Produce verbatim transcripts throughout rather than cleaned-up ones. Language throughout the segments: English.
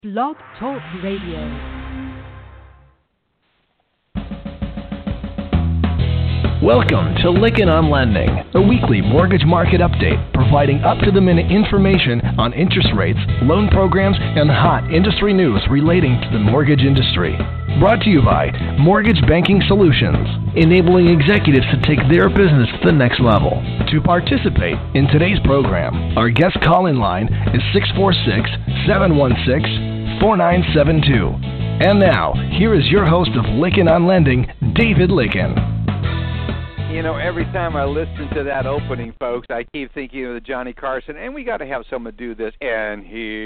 Blog Talk Radio. Welcome to Lykken on Lending, a weekly mortgage market update providing up-to-the-minute information on interest rates, loan programs, and hot industry news relating to the mortgage industry. Brought to you by Mortgage Banking Solutions, enabling executives to take their business to the next level. To participate in today's program, our guest call-in line is six four six, seven one six, four nine seven two. And now, here is your host of Lykken on Lending, David Lykken. You know, every time I listen to that opening, folks, I keep thinking of the Johnny Carson, and we got to have someone do this. And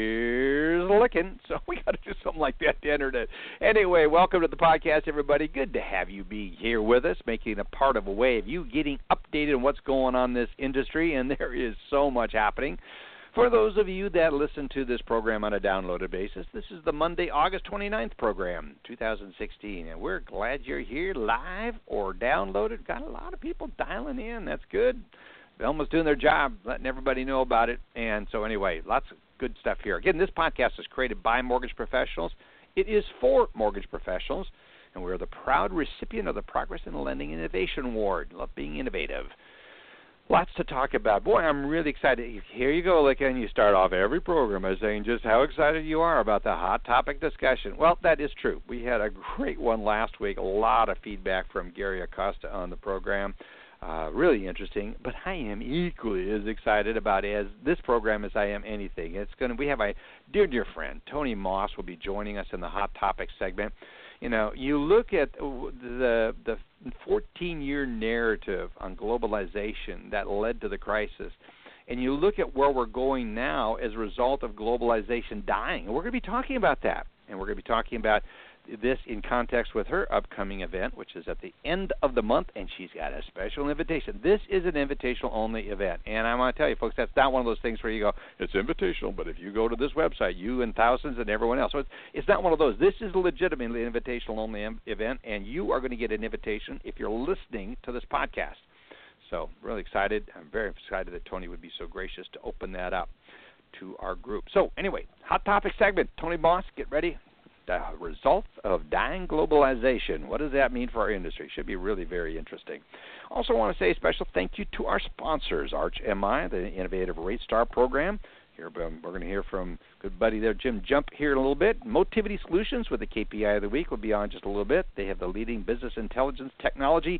here's Lykken, so we got to do something like that to enter it. Anyway, welcome to the podcast, everybody. Good to have you be here with us, making a part of a way of you getting updated on what's going on in this industry, and there is so much happening. For those of you that listen to this program on a downloaded basis, this is the Monday, August twenty-ninth program, two thousand sixteen, and we're glad you're here live or downloaded. Got a lot of people dialing in. That's good. Velma's doing their job, letting everybody know about it. And so anyway, lots of good stuff here. Again, this podcast is created by mortgage professionals. It is for mortgage professionals, and we're the proud recipient of the Progress in Lending Innovation Award. Love being innovative. Lots to talk about. Boy, I'm really excited. Here you go, Lykken. You start off every program by saying just how excited you are about the hot topic discussion. Well, that is true. We had a great one last week. A lot of feedback from Gary Acosta on the program. Uh, really interesting. But I am equally as excited about as this program as I am anything. It's going to. We have a dear, dear friend, Tony Moss, will be joining us in the hot topic segment. You know, you look at the the fourteen-year narrative on globalization that led to the crisis, and you look at where we're going now as a result of globalization dying. And we're going to be talking about that, and we're going to be talking about this in context with her upcoming event, which is at the end of the month, and she's got a special invitation. This is an invitational-only event, and I want to tell you, folks, that's not one of those things where you go, it's invitational, but if you go to this website, you and thousands and everyone else. So it's, it's not one of those. This is a legitimately invitational-only event, and you are going to get an invitation if you're listening to this podcast. So really excited. I'm very excited that Tony would be so gracious to open that up to our group. So anyway, hot topic segment. Tony Moss, get ready. The results of dying globalization. What does that mean for our industry? Should be really very interesting. Also want to say a special thank you to our sponsors, Arch M I, the Innovative Rate Star program. Here, we're going to hear from good buddy there, Jim Jump, here in a little bit. Motivity Solutions with the K P I of the week will be on just a little bit. They have the leading business intelligence technology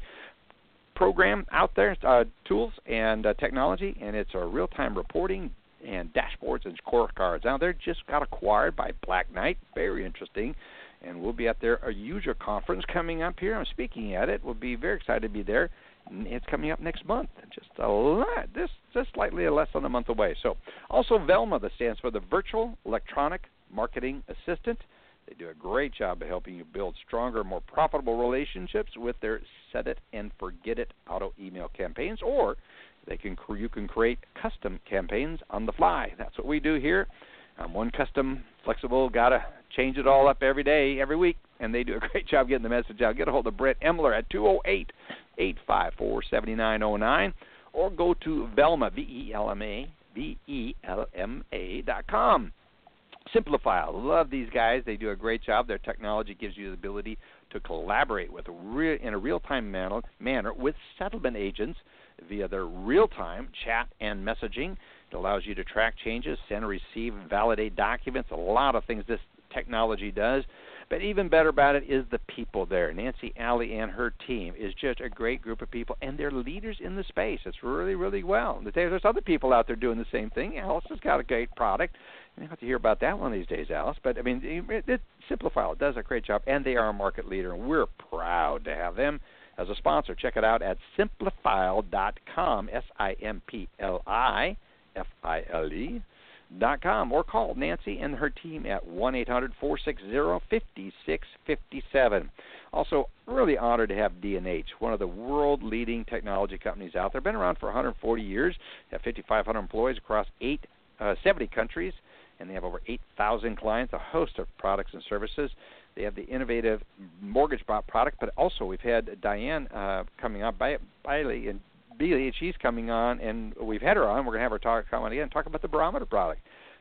program out there, uh, tools and uh, technology, and it's a real-time reporting and dashboards and scorecards. Now, they're just got acquired by Black Knight. Very interesting. And we'll be at their a user conference coming up here. I'm speaking at it. We'll be very excited to be there. It's coming up next month. Just a lot. This just slightly less than a month away. So, also Velma, that stands for the Virtual Electronic Marketing Assistant. They do a great job of helping you build stronger, more profitable relationships with their set it and forget it auto email campaigns, or They can you can create custom campaigns on the fly. That's what we do here. I'm one custom, flexible, got to change it all up every day, every week, and they do a great job getting the message out. Get a hold of Brett Emler at two oh eight, eight five four, seven nine oh nine, or go to Velma, V E L M A, V E L M A dot com. Simplify. Love these guys. They do a great job. Their technology gives you the ability to collaborate with a re- in a real-time manner, manner with settlement agents via their real-time chat and messaging. It allows you to track changes, send and receive, validate documents, a lot of things this technology does. But even better about it is the people there. Nancy Alley and her team is just a great group of people, and they're leaders in the space. It's really, really well. There's other people out there doing the same thing. Alice has got a great product. You have to hear about that one of these days, Alice. But, I mean, it, it, Simplifile it does a great job, and they are a market leader, and we're proud to have them as a sponsor. Check it out at simplifile dot com, S I M P L I F I L E dot com, or call Nancy and her team at one eight hundred, four six zero, five six five seven. Also, really honored to have D and H, one of the world-leading technology companies out there. Been around for one hundred forty years, have fifty-five hundred employees across eight, uh, seventy countries, and they have over eight thousand clients, a host of products and services. They have the innovative mortgage product, but also we've had Diane uh, coming on, Bailey and Bailey, and she's coming on, and we've had her on. We're going to have her talk come on again and talk about the barometer product.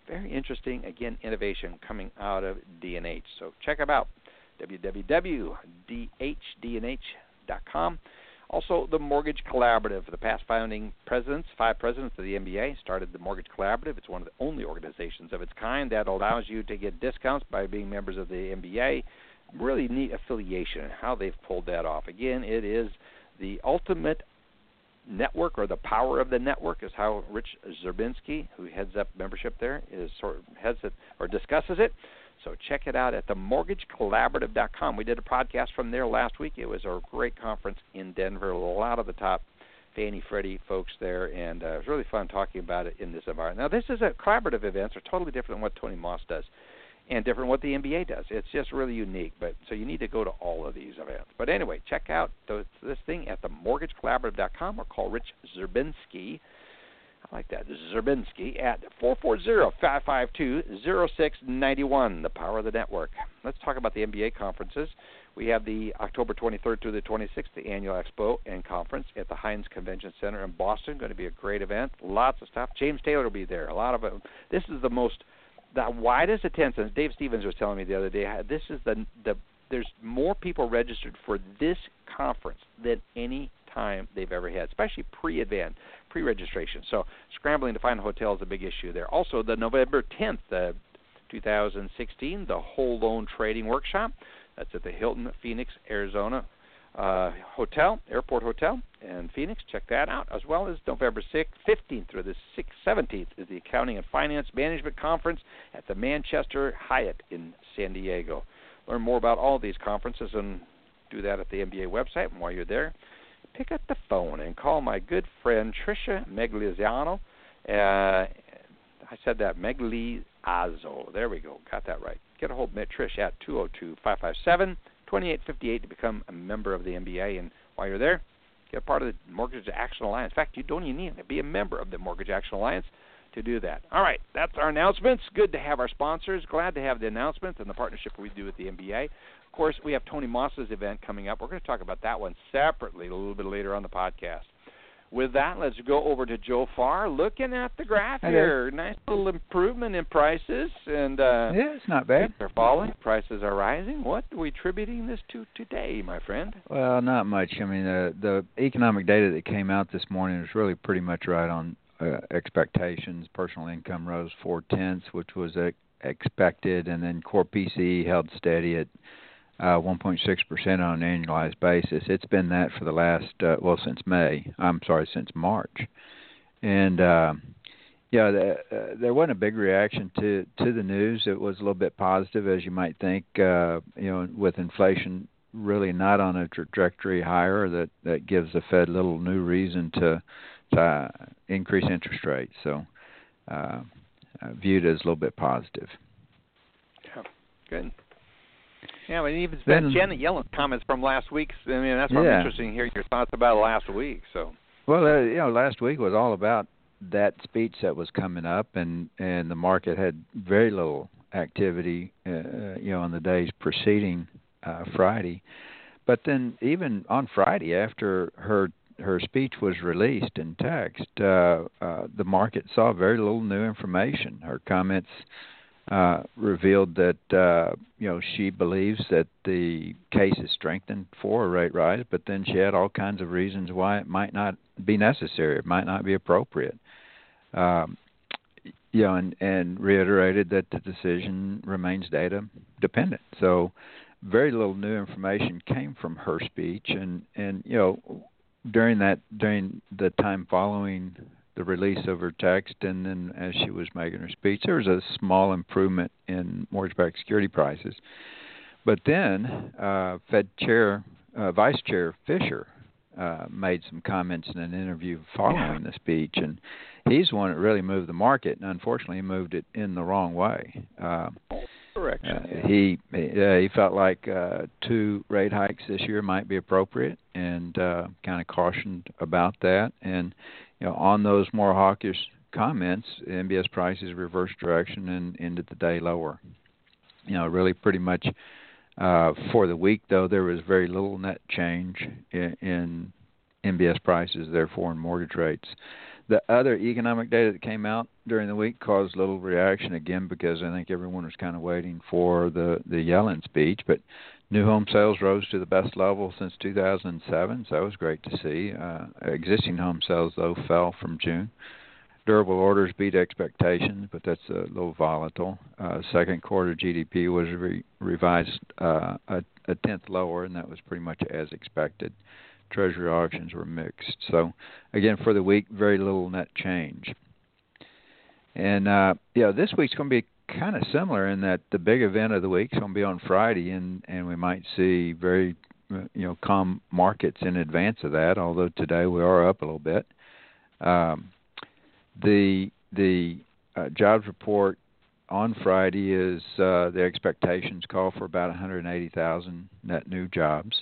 very interesting, again, innovation coming out of D and H. So check them out, w w w dot d h d n h dot com. Also, the Mortgage Collaborative. The past founding presidents, five presidents of the M B A, started the Mortgage Collaborative. It's one of the only organizations of its kind that allows you to get discounts by being members of the M B A. Really neat affiliation and how they've pulled that off. Again, it is the ultimate network, or the power of the network, is how Rich Zerbinski, who heads up membership there, is sort of heads it or discusses it. So check it out at the mortgage collaborative dot com. We did a podcast from there last week. It was a great conference in Denver. A lot of the top Fannie Freddie folks there, and uh, it was really fun talking about it in this environment. Now, this is a collaborative event, so totally different than what Tony Moss does, and different than what the M B A does. It's just really unique, but so you need to go to all of these events. But anyway, check out those, this thing at the mortgage collaborative dot com, or call Rich Zerbinski. I like that, Zerbinski, at four four zero, five five two, zero six nine one, the power of the network. Let's talk about the M B A conferences. We have the October twenty-third through the twenty-sixth, the annual expo and conference at the Heinz Convention Center in Boston. Going to be a great event. Lots of stuff. James Taylor will be there. A lot of it. This is the most, the widest attendance. Dave Stevens was telling me the other day, this is the, the there's more people registered for this conference than any time they've ever had, especially pre-event, pre-registration. So scrambling to find a hotel is a big issue there. Also, the November tenth, uh, two thousand sixteen, the Whole Loan Trading Workshop. That's at the Hilton Phoenix, Arizona uh, Hotel, Airport Hotel in Phoenix. Check that out. As well as November sixth, fifteenth through the seventeenth is the Accounting and Finance Management Conference at the Manchester Hyatt in San Diego. Learn more about all of these conferences and do that at the M B A website. And while you're there, pick up the phone and call my good friend Tricia Megliazano. Uh, I said that, Megliazzo. There we go. Got that right. Get a hold of Trish at two oh two, five five seven, two eight five eight to become a member of the M B A. And while you're there, get a part of the Mortgage Action Alliance. In fact, you don't even need to be a member of the Mortgage Action Alliance to do that. All right, that's our announcements. Good to have our sponsors. Glad to have the announcements and the partnership we do with the M B A. Of course, we have Tony Moss's event coming up. We're going to talk about that one separately a little bit later on the podcast. With that, let's go over to Joe Farr. Looking at the graph Hi here, nice little improvement in prices, and uh, yeah, it's not bad. They're falling. Prices are rising. What are we attributing this to today, my friend? Well, not much. I mean, uh, the economic data that came out this morning is really pretty much right on uh, expectations. Personal income rose four tenths, which was uh, expected, and then core P C E held steady at Uh, one point six percent on an annualized basis. It's been that for the last, uh, well, since May. I'm sorry, since March. And, uh, yeah, the, uh, there wasn't a big reaction to, to the news. It was a little bit positive, as you might think, uh, you know, with inflation really not on a trajectory higher, that, that gives the Fed little new reason to, to uh, increase interest rates. So uh, I viewed it as a little bit positive. Yeah, good. Yeah, I mean, even Then, Janet Yellen's comments from last week. I mean, that's why yeah. I'm interested in hearing your thoughts about it last week. So, well, uh, you know, last week was all about that speech that was coming up, and, and the market had very little activity, uh, you know, on the days preceding uh, Friday. But then even on Friday, after her her speech was released in text, uh, uh, the market saw very little new information. Her comments Uh, revealed that, uh, you know, she believes that the case is strengthened for a rate rise, but then she had all kinds of reasons why it might not be necessary, it might not be appropriate. Um, you know, and, and reiterated that the decision remains data dependent. So very little new information came from her speech, and, and you know, during that during the time following the release of her text, and then as she was making her speech, there was a small improvement in mortgage-backed security prices. But then uh, Fed Chair, uh, Vice Chair Fisher uh, made some comments in an interview following the speech, and he's the one that really moved the market, and unfortunately he moved it in the wrong way. Uh, Correct. Uh, he uh, he felt like uh, two rate hikes this year might be appropriate, and uh, kind of cautioned about that. And you know, on those more hawkish comments, M B S prices reversed direction and ended the day lower. You know, really pretty much uh, for the week, though, there was very little net change in, in M B S prices, therefore in mortgage rates. The other economic data that came out during the week caused a little reaction again because I think everyone was kind of waiting for the, the Yellen speech. But new home sales rose to the best level since two thousand seven, so that was great to see. Uh, existing home sales, though, fell from June. Durable orders beat expectations, but that's a little volatile. Uh, second quarter G D P was re- revised uh, a, a tenth lower, and that was pretty much as expected. Treasury auctions were mixed. So, again, for the week, very little net change. And, uh, yeah, this week's going to be kind of similar in that the big event of the week is going to be on Friday, and, and we might see very, you know, calm markets in advance of that, although today we are up a little bit. Um, the the uh, jobs report on Friday is uh, the expectations call for about one hundred eighty thousand net new jobs.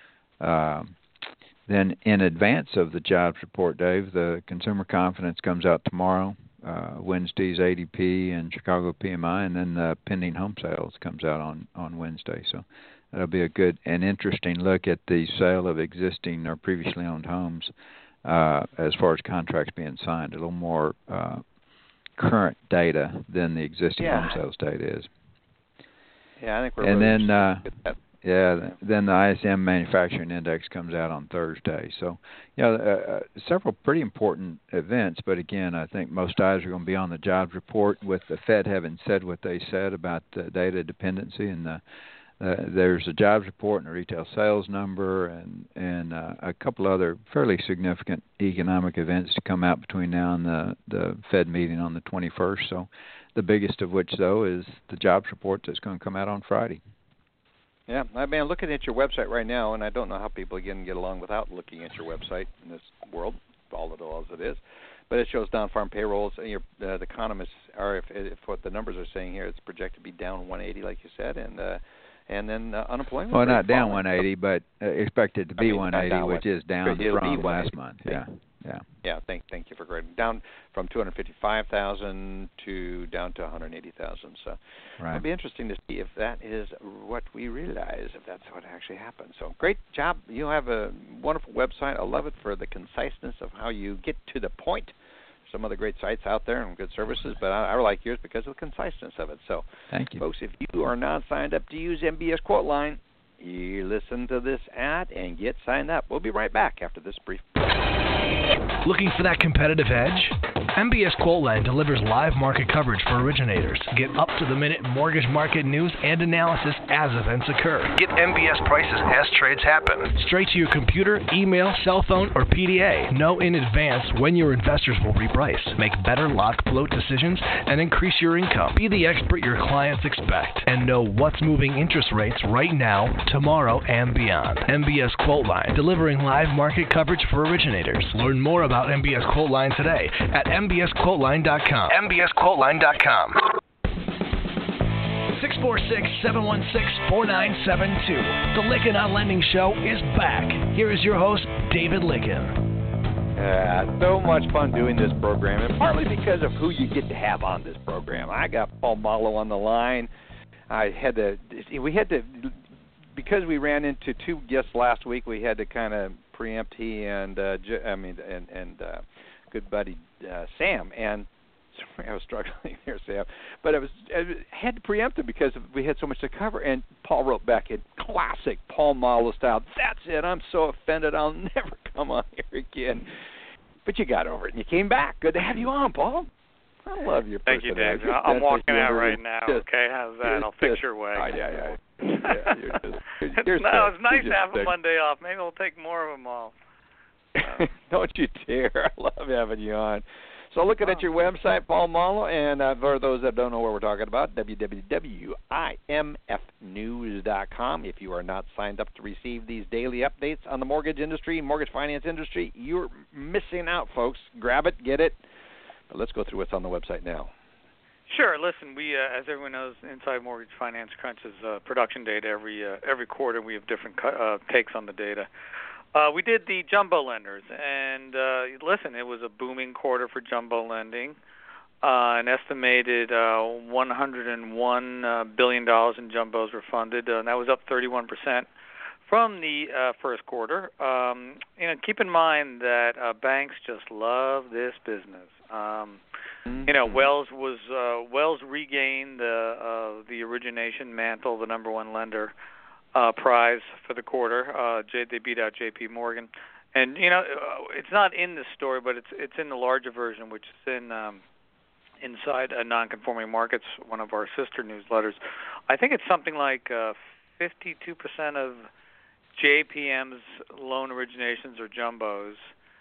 Um, then in advance of the jobs report, Dave, the consumer confidence comes out tomorrow. Uh, Wednesday's A D P and Chicago P M I, and then the pending home sales comes out on, on Wednesday. So that'll be a good and interesting look at the sale of existing or previously owned homes uh, as far as contracts being signed. A little more uh, current data than the existing yeah. home sales data is. Yeah, I think we're and really then uh, yeah, then the I S M manufacturing index comes out on Thursday. So, you know, uh, several pretty important events. But again, I think most eyes are going to be on the jobs report, with the Fed having said what they said about the data dependency, and the, uh, there's a jobs report and a retail sales number, and and uh, a couple other fairly significant economic events to come out between now and the the Fed meeting on the twenty-first. So, the biggest of which, though, is the jobs report that's going to come out on Friday. Yeah, I mean, I'm looking at your website right now, and I don't know how people again get along without looking at your website in this world, volatile as it is. But it shows non-farm payrolls. And your, uh, the economists are, if, if what the numbers are saying here, it's projected to be down one eighty, like you said, and uh, and then uh, unemployment. Well, not down one eighty, but uh, expected to be I mean, one eighty, which is down from last month. Yeah. Yeah. Yeah. Thank thank you for grading down from two hundred fifty-five thousand to down to one hundred eighty thousand. So right. It'll be interesting to see if that is what we realize, if that's what actually happens. So great job. You have a wonderful website. I love it for the conciseness of how you get to the point. Some other great sites out there and good services, but I, I like yours because of the conciseness of it. So thank you, folks. If you are not signed up to use M B S Quote Line, you listen to this ad and get signed up. We'll be right back after this brief. Looking for that competitive edge? M B S Quote Line delivers live market coverage for originators. Get up-to-the-minute mortgage market news and analysis as events occur. Get M B S prices as trades happen. Straight to your computer, email, cell phone, or P D A. Know in advance when your investors will reprice. Make better lock-float decisions and increase your income. Be the expert your clients expect. And know what's moving interest rates right now, tomorrow, and beyond. M B S Quote Line, delivering live market coverage for originators. Learn more about M B S Quote Line today at M B S quote line dot com. M B S quote line dot com. six four six, seven one six, four nine seven two. The Lykken on Lending Show is back. Here is your host, David Lykken. Uh, so much fun doing this program, and partly because of who you get to have on this program. I got Paul Malo on the line. I had to, we had to, because we ran into two guests last week, we had to kind of preempt he and, uh, I mean, and, and uh, good buddy uh, Sam, and sorry, I was struggling there, Sam, but I was I had to preempt him because we had so much to cover. And Paul wrote back in classic Paul Malo style, "That's it. I'm so offended. I'll never come on here again." But you got over it and you came back. Good to have you on, Paul. I love your Thank you, Dave. You're I'm walking out right just, now. Okay, how's that? I'll fix just, your way. Oh, yeah, yeah. yeah you're just, you're, you're no, it's nice you're to have sick. a Monday off. Maybe I'll take more of them off. Uh, Don't you dare. I love having you on. So looking at your website, Paul Malo, and uh, for those that don't know what we're talking about, w w w dot i m f news dot com. If you are not signed up to receive these daily updates on the mortgage industry, mortgage finance industry, you're missing out, folks. Grab it, get it. But let's go through what's on the website now. Sure. Listen, we, uh, as everyone knows, Inside Mortgage Finance crunches uh, production data every uh, every quarter. We have different uh, takes on the data. Uh, we did the jumbo lenders, and uh, listen, it was a booming quarter for jumbo lending. Uh, an estimated uh, one hundred one uh, billion dollars in jumbos were funded, uh, and that was up thirty-one percent from the uh, first quarter. Um, you know, keep in mind that uh, banks just love this business. Um, You know, Wells was uh, Wells regained the uh, the origination mantle, the number one lender uh, prize for the quarter. Uh, J, they beat out J P Morgan, and you know, it's not in this story, but it's it's in the larger version, which is in um, inside a non-conforming markets, one of our sister newsletters. I think it's something like uh, fifty-two percent of J P M's loan originations are jumbos,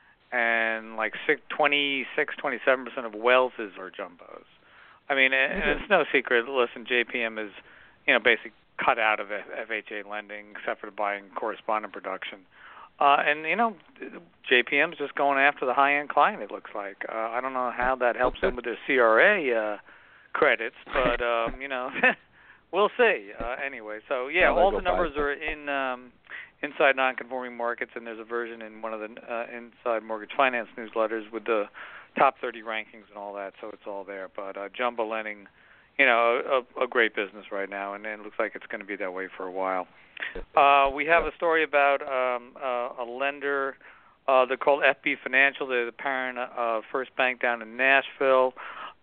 and like twenty-six, twenty-seven percent of Wells's are jumbos. I mean, and mm-hmm. it's no secret. Listen, J P M is, you know, basically cut out of F H A lending except for buying correspondent production. Uh, and, you know, J P M's just going after the high-end client, it looks like. Uh, I don't know how that helps them with their C R A uh, credits, but, um, you know, we'll see. Uh, anyway, so, yeah, all the numbers are in um, Inside Non-Conforming Markets, and there's a version in one of the uh, Inside Mortgage Finance newsletters with the top thirty rankings and all that, so it's all there. But uh, jumbo lending, you know, a, a great business right now, and it looks like it's going to be that way for a while. Uh, we have a story about um, uh, a lender. Uh, they're called F B Financial. They're the parent uh, First Bank down in Nashville.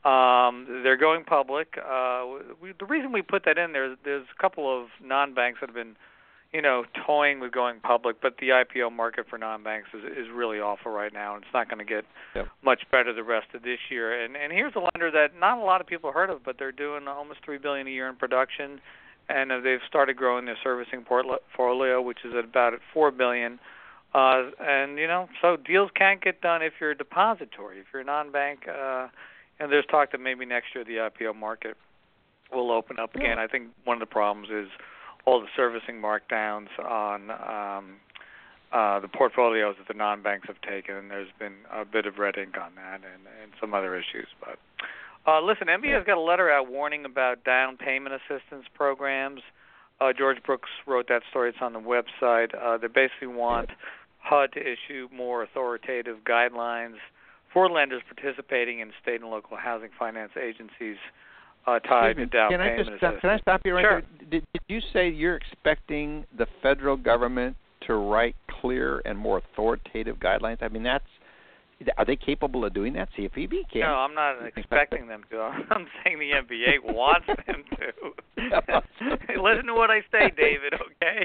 Um, they're going public. Uh, we, the reason we put that in there, there's a couple of non-banks that have been, you know, toying with going public, but the I P O market for non-banks is, is really awful right now, and it's not going to get yep. much better the rest of this year. And, and here's a lender that not a lot of people heard of, but they're doing almost three billion dollars a year in production, and uh, they've started growing their servicing portfolio, which is at about at four billion dollars. Uh, and you know, so deals can't get done if you're a depository, if you're a non-bank. Uh, and there's talk that maybe next year the I P O market will open up again. Yeah. I think one of the problems is all the servicing markdowns on um, uh, the portfolios that the non-banks have taken, and there's been a bit of red ink on that and, and some other issues. But uh, listen, M B A's got a letter out warning about down payment assistance programs. Uh, George Brooks wrote that story. It's on the website. Uh, they basically want H U D to issue more authoritative guidelines for lenders participating in state and local housing finance agencies Uh, tied to down can payment I just assistance. Can I stop you right sure. there? Did, did you say you're expecting the federal government to write clear and more authoritative guidelines? I mean, that's are they capable of doing that? C F P B can. No, I'm not expecting them to. I'm saying the M B A wants them to. Hey, listen to what I say, David. Okay.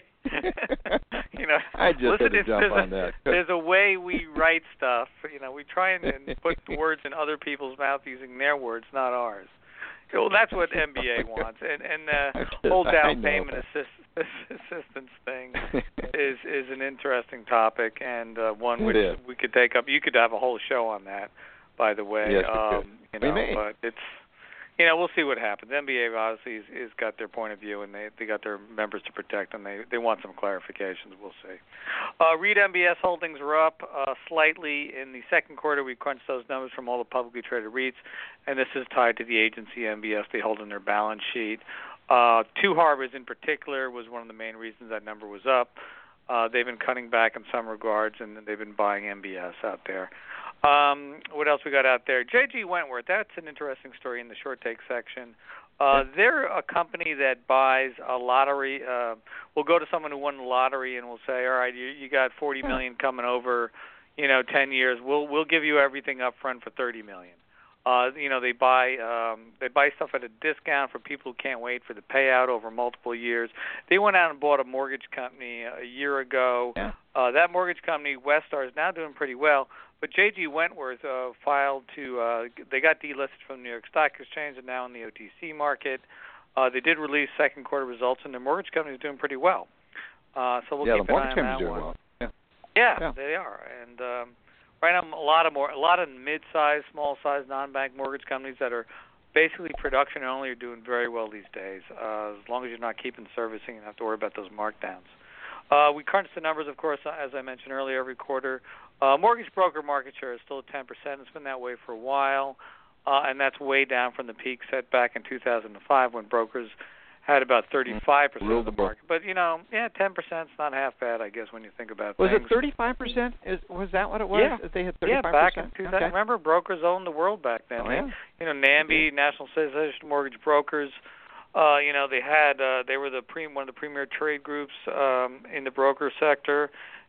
you know, I just listen, had to jump there's on a, that. There's a way we write stuff. You know, we try and, and put words in other people's mouth using their words, not ours. Well, that's what M B A wants, and and the whole down payment assist, assistance thing is is an interesting topic, and uh, one which we could take up. You could have a whole show on that, by the way. Yes, um, you know, we may. But it's you know we'll see what happens. M B A obviously has, has got their point of view, and they they got their members to protect, and they they want some clarifications. We'll see. Uh, REIT M B S holdings are up uh, slightly in the second quarter. We crunched those numbers from all the publicly traded REITs, and this is tied to the agency M B S they hold in their balance sheet. Uh, Two Harbors in particular was one of the main reasons that number was up. Uh, they've been cutting back in some regards, and they've been buying M B S out there. Um, what else we got out there? J G Wentworth, that's an interesting story in the short take section. Uh, they're a company that buys a lottery. Uh, we'll go to someone who won the lottery and we'll say, all right, you, you got forty million dollars coming over, you know, ten years. We'll we'll give you everything up front for thirty million dollars. Uh, you know, they buy um, they buy stuff at a discount for people who can't wait for the payout over multiple years. They went out and bought a mortgage company a year ago. Yeah. Uh, that mortgage company, Westar, is now doing pretty well. But J G Wentworth uh, filed to, uh, they got delisted from the New York Stock Exchange and now in the O T C market. Uh, they did release second quarter results, and their mortgage company is doing pretty well. Uh, so we'll yeah, keep the an eye on mortgage that doing one. well. Yeah. Yeah, yeah, they are. And um, right now, a lot of more, a lot of mid-sized, small-sized non-bank mortgage companies that are basically production only are doing very well these days. Uh, as long as you're not keeping servicing, you don't have to worry about those markdowns. Uh, we crunch the numbers, of course, as I mentioned earlier, every quarter. Uh, mortgage broker market share is still at ten percent. It's been that way for a while, uh, and that's way down from the peak set back in two thousand five when brokers had about thirty-five percent of the market. But, you know, yeah, ten percent is not half bad, I guess, when you think about was things. Was it thirty-five percent? Is, was that what it was? Yeah. That they had thirty-five percent? Yeah, back in two thousand. Okay. Remember, brokers owned the world back then. Oh, yeah. You know, NAMBY, National Association of Mortgage Brokers, Uh, you know, they had uh, they were the pre- one of the premier trade groups um, in the broker sector,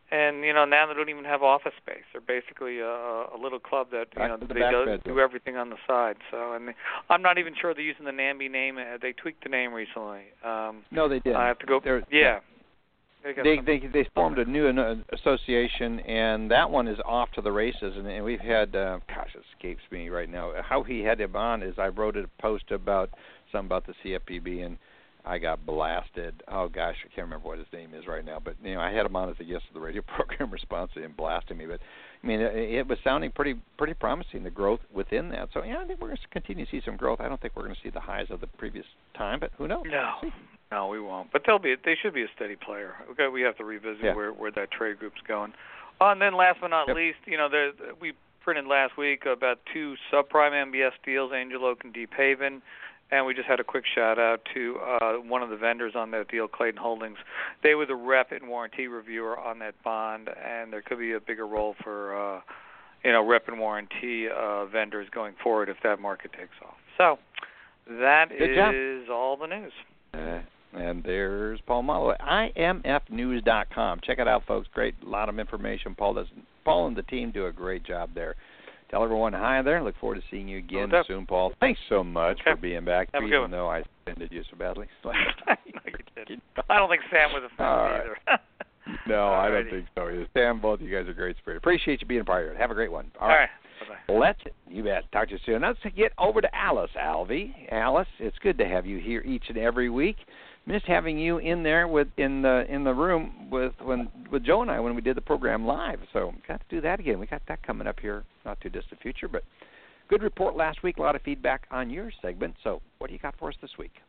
and you know now they don't even have office space. They're basically a, a little club that you Back know to the they back do, bedroom. do everything on the side. So, and they, I'm not even sure they're using the Namby name. Uh, They tweaked the name recently. Um, No, they didn't. I have to go. They're, yeah. They got They some- they they formed a new uh, association, and that one is off to the races. And, and we've had, uh, gosh, it escapes me right now. How he had him on is I wrote a post about something about the C F P B, and I got blasted. Oh gosh, I can't remember what his name is right now. But you know, I had him on as a guest of the radio program, responsibly, and blasting me. But I mean, it, it was sounding pretty pretty promising, the growth within that. So yeah, I think we're going to continue to see some growth. I don't think we're going to see the highs of the previous time, but who knows? No. No, we won't. But they'll be. They should be a steady player. Okay, we have to revisit Yeah. where where that trade group's going. Oh, and then last but not Yep. least, you know, there we printed last week about two subprime M B S deals, Angel Oak and Deep Haven, and we just had a quick shout out to uh, one of the vendors on that deal, Clayton Holdings. They were the rep and warranty reviewer on that bond, and there could be a bigger role for uh, you know rep and warranty uh, vendors going forward if that market takes off. So that Good job. is all the news. Uh, and there's Paul Malo at I M F news dot com. Check it out, folks. Great, a lot of information. Paul does. Paul and the team do a great job there. Tell everyone hi there. Look forward to seeing you again No doubt. soon, Paul. Thanks so much Okay. for being back, Have a good even one. though I offended you so badly. no, you didn't. I don't think Sam was offended All right. either. No, I don't Alrighty. think so either. Sam, both of you guys are great spirit. Appreciate you being a part of it. Have a great one. All right. Bye-bye. Let's, you bet. Talk to you soon. Let's get over to Alice, Alvy. Alice, it's good to have you here each and every week. Missed having you in there with in the in the room with when with Joe and I when we did the program live. So got to do that again. We got that coming up here, not too distant future. But good report last week. A lot of feedback on your segment. So what do you got for us this week?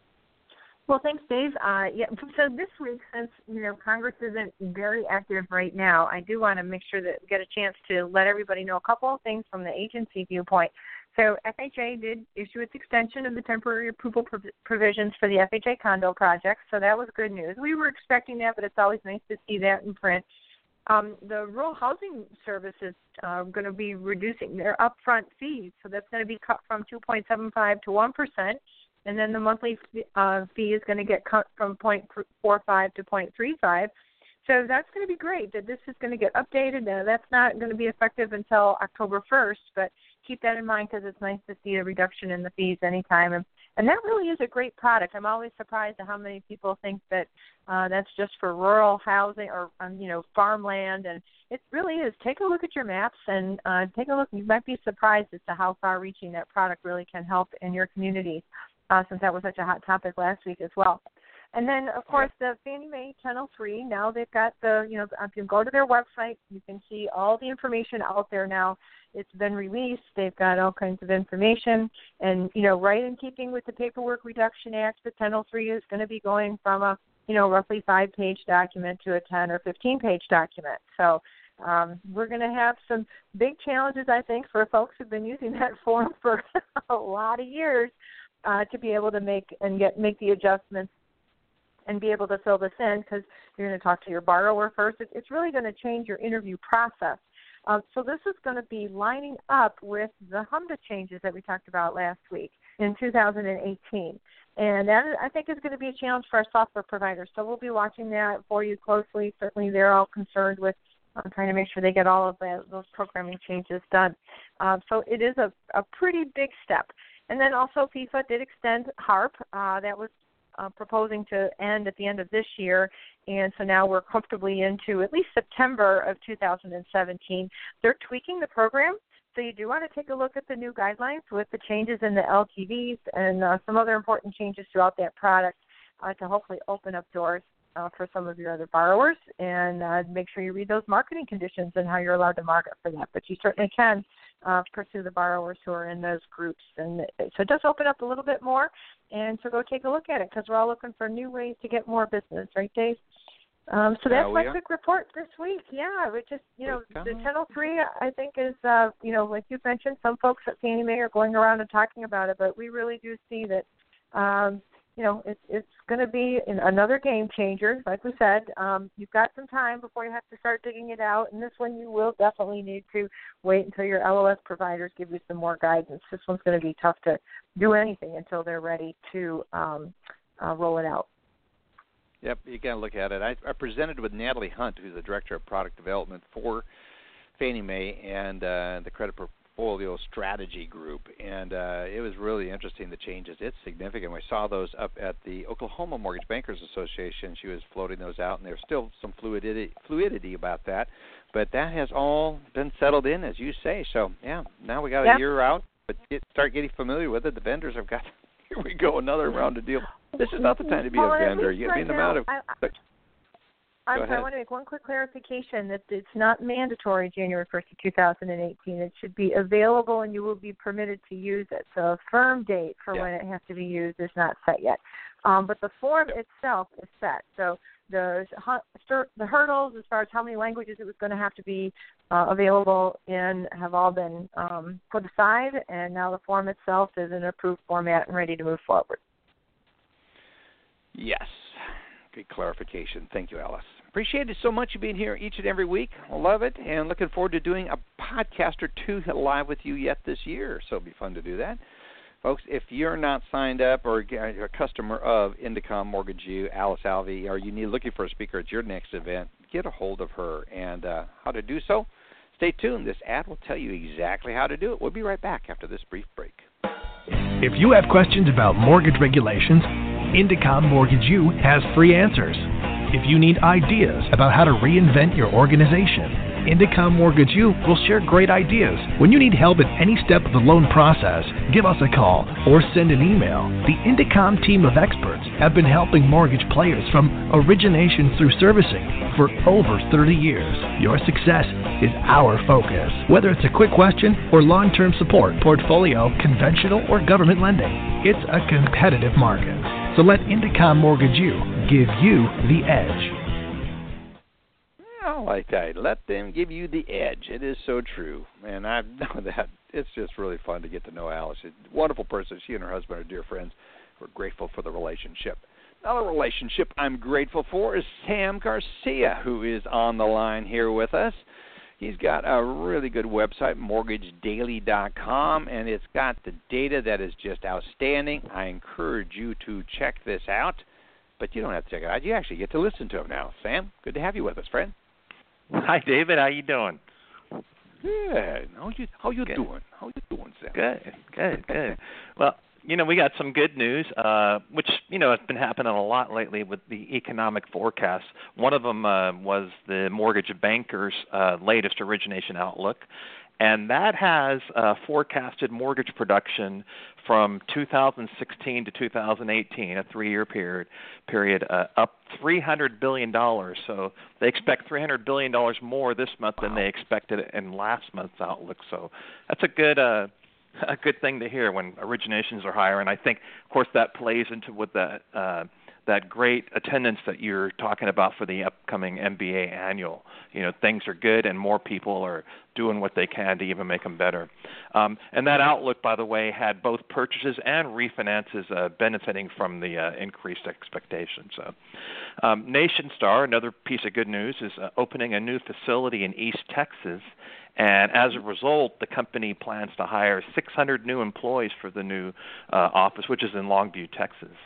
Well, thanks, Dave. Uh, yeah, so this week, since you know Congress isn't very active right now, I do want to make sure that we get a chance to let everybody know a couple of things from the agency viewpoint. So F H A did issue its extension of the temporary approval prov- provisions for the F H A condo project, so that was good news. We were expecting that, but it's always nice to see that in print. Um, the Rural Housing Service is uh, going to be reducing their upfront fees, so that's going to be cut from two point seven five to one percent. And then the monthly uh, fee is going to get cut from zero point four five to zero point three five. So that's going to be great that this is going to get updated. Uh, that's not going to be effective until October first, but keep that in mind because it's nice to see a reduction in the fees anytime. And, and that really is a great product. I'm always surprised at how many people think that uh, that's just for rural housing or, um, you know, farmland. And it really is. Take a look at your maps and uh, take a look. You might be surprised as to how far-reaching that product really can help in your communities. Uh, since that was such a hot topic last week as well. And then, of course, the Fannie Mae ten oh three, now they've got the, you know, if you go to their website, you can see all the information out there now. It's been released. They've got all kinds of information. And, you know, right in keeping with the Paperwork Reduction Act, the ten oh three is going to be going from a, you know, roughly five-page document to a ten or fifteen-page document. So um, we're going to have some big challenges, I think, for folks who've been using that form for a lot of years. Uh, to be able to make and get make the adjustments and be able to fill this in because you're going to talk to your borrower first. It, it's really going to change your interview process. Uh, so this is going to be lining up with the HMDA changes that we talked about last week in two thousand eighteen. And that, I think, is going to be a challenge for our software providers. So we'll be watching that for you closely. Certainly they're all concerned with um, trying to make sure they get all of the, those programming changes done. Um, so it is a, a pretty big step. And then also FIFA did extend HARP. Uh, that was uh, proposing to end at the end of this year. And so now we're comfortably into at least September of two thousand seventeen. They're tweaking the program. So you do want to take a look at the new guidelines with the changes in the L T Vs and uh, some other important changes throughout that product uh, to hopefully open up doors uh, for some of your other borrowers. And uh, make sure you read those marketing conditions and how you're allowed to market for that. But you certainly can Uh, pursue the borrowers who are in those groups. And so it does open up a little bit more, and so go take a look at it because we're all looking for new ways to get more business, right, Dave? Um, so that's Yeah, my are. quick report this week. Yeah, which is, you know, the ten oh three, I think, is, uh, you know, like you mentioned, some folks at Fannie Mae are going around and talking about it, but we really do see that, um, you know, it, it's going to be another game changer. Like we said, um, you've got some time before you have to start digging it out, and this one you will definitely need to wait until your L O S providers give you some more guidance. This one's going to be tough to do anything until they're ready to um, uh, roll it out. Yep, you got to look at it. I, I presented with Natalie Hunt, who's the Director of Product Development for Fannie Mae and uh, the Credit Portfolio Strategy Group, and uh, it was really interesting, the changes. It's significant. We saw those up at the Oklahoma Mortgage Bankers Association. She was floating those out, and there's still some fluidity, fluidity about that, but that has all been settled in, as you say. So, yeah, now we got a yep. year out, but get, start getting familiar with it. The vendors have got, here we go, another round of deal. This is not the time to be well, a vendor. You right mean the now, amount of... I, I, I'm Go sorry, I want to make one quick clarification that it's not mandatory January first of two thousand eighteen. It should be available and you will be permitted to use it. So a firm date for yeah. when it has to be used is not set yet. Um, but the form itself is set. So the, the hurdles as far as how many languages it was going to have to be uh, available in have all been um, put aside, and now the form itself is in an approved format and ready to move forward. Yes. Good clarification. Thank you, Alice. Appreciate it so much you being here each and every week. I love it, and looking forward to doing a podcast or two live with you yet this year, so it'll be fun to do that. Folks, if you're not signed up or a customer of Indicom Mortgage U, Alice Alvey, or you need looking for a speaker at your next event, get a hold of her. And uh, how to do so, stay tuned. This ad will tell you exactly how to do it. We'll be right back after this brief break. If you have questions about mortgage regulations, Indicom Mortgage U has free answers. If you need ideas about how to reinvent your organization, Indicom Mortgage U will share great ideas. When you need help at any step of the loan process, give us a call or send an email. The Indicom team of experts have been helping mortgage players from origination through servicing for over thirty years. Your success is our focus. Whether it's a quick question or long-term support, portfolio, conventional, or government lending, it's a competitive market. So let Indicom Mortgage U give you the edge. I like that. Let them give you the edge. It is so true. And I know that. It's just really fun to get to know Alice. She's a wonderful person. She and her husband are dear friends. We're grateful for the relationship. Another relationship I'm grateful for is Sam Garcia, who is on the line here with us. He's got a really good website, mortgage daily dot com, and it's got the data that is just outstanding. I encourage you to check this out, but you don't have to check it out. You actually get to listen to him now. Sam, good to have you with us, friend. Hi, David. How you doing? Good. How you how you good. doing? How you doing, Sam? Good, good, good. Well, you know, we got some good news, uh, which, you know, has been happening a lot lately with the economic forecasts. One of them uh, was the Mortgage Bankers' uh, latest origination outlook, and that has uh, forecasted mortgage production from two thousand sixteen to two thousand eighteen, a three-year period, period uh, up three hundred billion dollars. So they expect three hundred billion dollars more this month wow. than they expected in last month's outlook. So that's a good uh, a good thing to hear when originations are higher. And I think, of course, that plays into with that uh, that great attendance that you're talking about for the upcoming M B A annual. You know, things are good and more people are doing what they can to even make them better. Um, and that outlook, by the way, had both purchases and refinances uh, benefiting from the uh, increased expectations. So, um, NationStar, another piece of good news, is uh, opening a new facility in East Texas. And as a result, the company plans to hire six hundred new employees for the new uh, office, which is in Longview, Texas.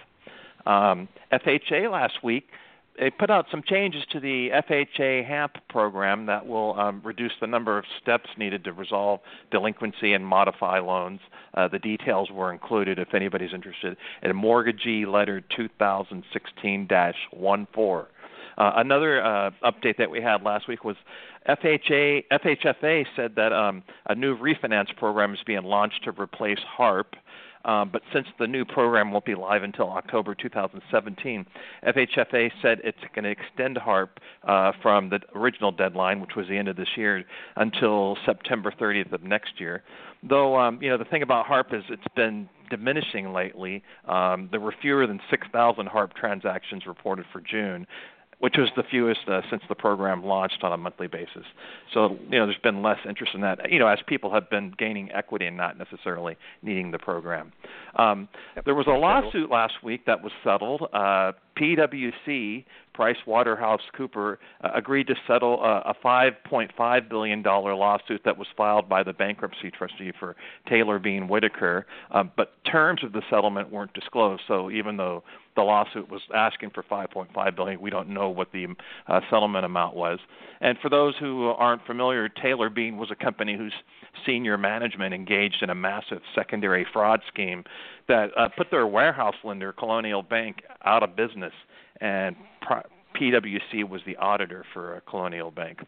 Um, F H A last week, they put out some changes to the F H A HAMP program that will um, reduce the number of steps needed to resolve delinquency and modify loans. Uh, the details were included if anybody's interested in Mortgagee Letter two thousand sixteen dash fourteen. Uh, another uh, update that we had last week was F H A, F H F A said that um, a new refinance program is being launched to replace HARP. Um, but since the new program won't be live until October two thousand seventeen, F H F A said it's going to extend HARP uh, from the original deadline, which was the end of this year, until September thirtieth of next year. Though, um, you know, the thing about HARP is it's been diminishing lately. Um, there were fewer than six thousand HARP transactions reported for June, which was the fewest uh, since the program launched on a monthly basis. So, you know, there's been less interest in that, you know, as people have been gaining equity and not necessarily needing the program. Um, there was a lawsuit last week that was settled. Uh, P W C, PricewaterhouseCoopers, uh, agreed to settle uh, a five point five billion dollars lawsuit that was filed by the bankruptcy trustee for Taylor Bean Whitaker, um, but terms of the settlement weren't disclosed. So even though the lawsuit was asking for five point five billion dollars, we don't know what the uh, settlement amount was. And for those who aren't familiar, Taylor Bean was a company whose senior management engaged in a massive secondary fraud scheme that uh, put their warehouse lender, Colonial Bank, out of business, and P W C was the auditor for uh, Colonial Bank.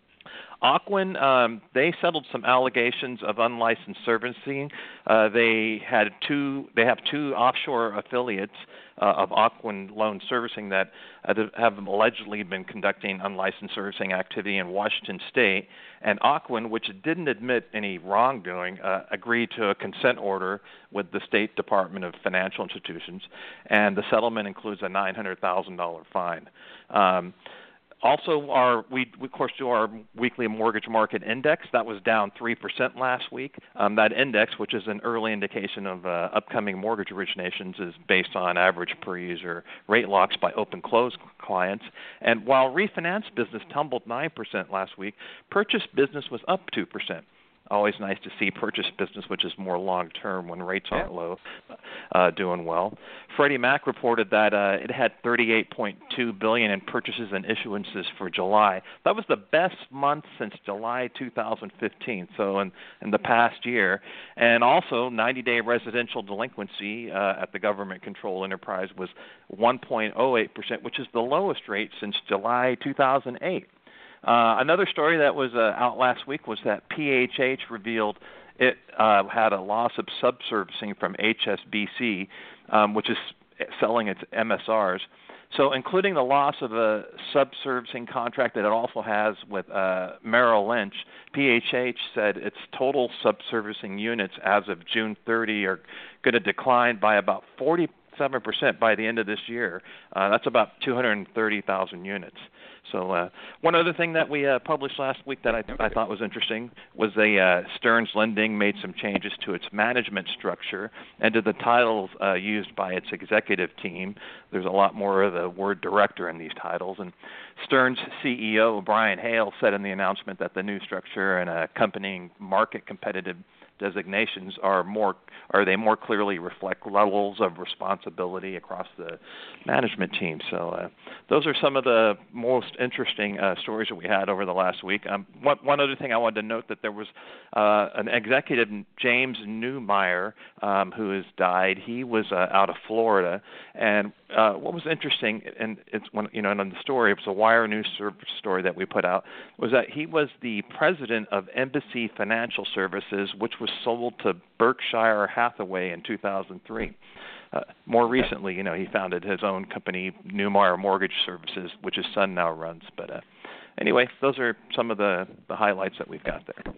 Ocwen, um, they settled some allegations of unlicensed servicing. Uh, they had two. They have two offshore affiliates uh, of Ocwen Loan Servicing that uh, have allegedly been conducting unlicensed servicing activity in Washington State. And Ocwen, which didn't admit any wrongdoing, uh, agreed to a consent order with the State Department of Financial Institutions, and the settlement includes a nine hundred thousand dollars fine. Um, Also, our we, we, of course, do our weekly mortgage market index. That was down three percent last week. Um, that index, which is an early indication of uh, upcoming mortgage originations, is based on average per-user rate locks by open-close clients. And while refinance business tumbled nine percent last week, purchase business was up two percent. Always nice to see purchase business, which is more long-term when rates aren't low, uh, doing well. Freddie Mac reported that uh, it had thirty-eight point two billion dollars in purchases and issuances for July. That was the best month since July two thousand fifteen, so in, in the past year. And also, ninety-day residential delinquency uh, at the government-controlled enterprise was one point oh eight percent, which is the lowest rate since July two thousand eight. Uh, another story that was uh, out last week was that P H H revealed it uh, had a loss of subservicing from H S B C, um, which is selling its M S Rs. So including the loss of a subservicing contract that it also has with uh, Merrill Lynch, P H H said its total subservicing units as of June thirtieth are going to decline by about forty-seven percent by the end of this year. Uh, that's about two hundred thirty thousand units. So uh, one other thing that we uh, published last week that I, I thought was interesting was the uh, Stearns Lending made some changes to its management structure and to the titles uh, used by its executive team. There's a lot more of the word director in these titles. And Stearns C E O Brian Hale said in the announcement that the new structure and accompanying market competitive designations are more, or they more clearly reflect levels of responsibility across the management team. So uh, those are some of the most interesting uh, stories that we had over the last week. Um, one, one other thing I wanted to note that there was uh, an executive, James Newmeyer, um, who has died. He was uh, out of Florida, and uh, what was interesting, and it's when you know, in the story, it was a Wire News Service story that we put out, was that he was the president of Embassy Financial Services, which was sold to Berkshire Hathaway in two thousand three. Uh, more recently, you know, he founded his own company, Newmeyer Mortgage Services, which his son now runs. But uh, anyway, those are some of the, the highlights that we've got there.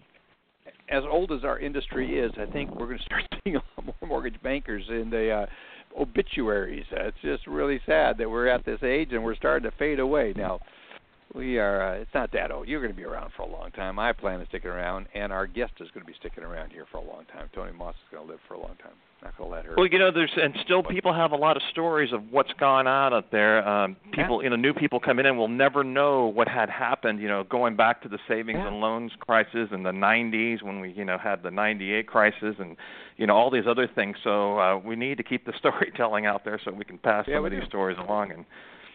As old as our industry is, I think we're going to start seeing a lot more mortgage bankers in the uh, obituaries. Uh, it's just really sad that we're at this age and we're starting to fade away. Now, we are, uh, it's not that old. You're going to be around for a long time. I plan on sticking around, and our guest is going to be sticking around here for a long time. Tony Moss is going to live for a long time. Not going to let her. Well, you know, there's, and still people have a lot of stories of what's gone on out there. Um, people, yeah. you know, new people coming in will never know what had happened, you know, going back to the savings yeah. and loans crisis in the nineties when we, you know, had the ninety-eight crisis and, you know, all these other things. So uh, we need to keep the storytelling out there so we can pass yeah, some of these do. stories along and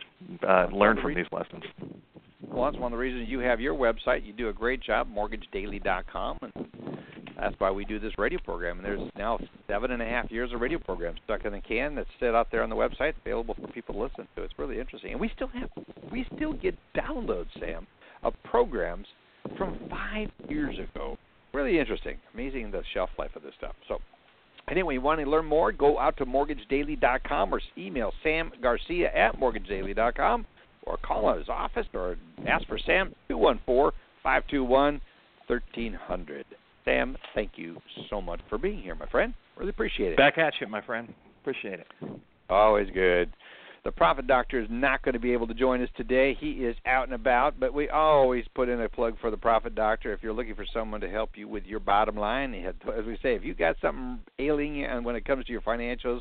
uh, learn from these lessons. Well, that's one of the reasons you have your website. You do a great job, mortgage daily dot com, and that's why we do this radio program. And there's now seven and a half years of radio programs stuck in the can that's set out there on the website, available for people to listen to. It's really interesting. And we still have, we still get downloads, Sam, of programs from five years ago. Really interesting. Amazing the shelf life of this stuff. So anyway, you want to learn more, go out to mortgage daily dot com or email Sam Garcia at mortgage daily dot com. Or call his office or ask for Sam, two one four, five two one, one three zero zero. Sam, thank you so much for being here, my friend. Really appreciate it. Back at you, my friend. Appreciate it. Always good. The Profit Doctor is not going to be able to join us today. He is out and about, but we always put in a plug for the Profit Doctor. If you're looking for someone to help you with your bottom line, as we say, if you got something ailing you when it comes to your financials,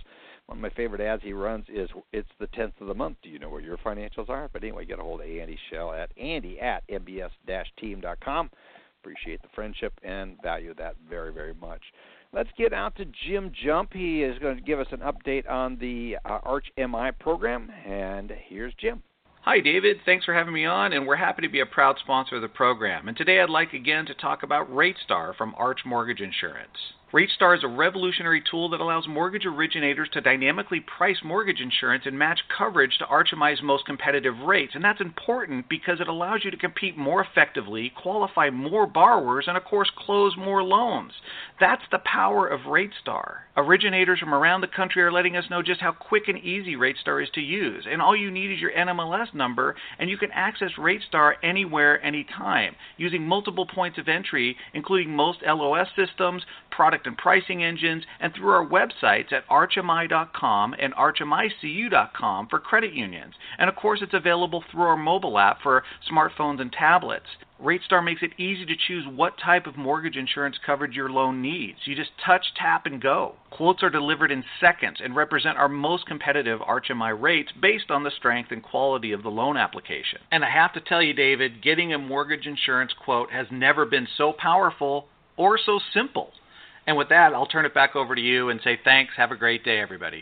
One of my favorite ads he runs is, it's the tenth of the month. Do you know where your financials are? But anyway, get a hold of Andy Schell at Andy at M B S team dot com. Appreciate the friendship and value that very, very much. Let's get out to Jim Jump. He is going to give us an update on the uh, Arch M I program. And here's Jim. Hi, David. Thanks for having me on, and we're happy to be a proud sponsor of the program. And today I'd like again to talk about RateStar from Arch Mortgage Insurance. RateStar is a revolutionary tool that allows mortgage originators to dynamically price mortgage insurance and match coverage to Arch M I's most competitive rates. And that's important because it allows you to compete more effectively, qualify more borrowers, and of course close more loans. That's the power of RateStar. Originators from around the country are letting us know just how quick and easy RateStar is to use. And all you need is your N M L S number, and you can access RateStar anywhere, anytime, using multiple points of entry, including most L O S systems, product and pricing engines, and through our websites at arch m i dot com and arch m i c u dot com for credit unions. And of course, it's available through our mobile app for smartphones and tablets. RateStar makes it easy to choose what type of mortgage insurance coverage your loan needs. You just touch, tap, and go. Quotes are delivered in seconds and represent our most competitive Arch M I rates based on the strength and quality of the loan application. And I have to tell you, David, getting a mortgage insurance quote has never been so powerful or so simple. And with that, I'll turn it back over to you and say thanks. Have a great day, everybody.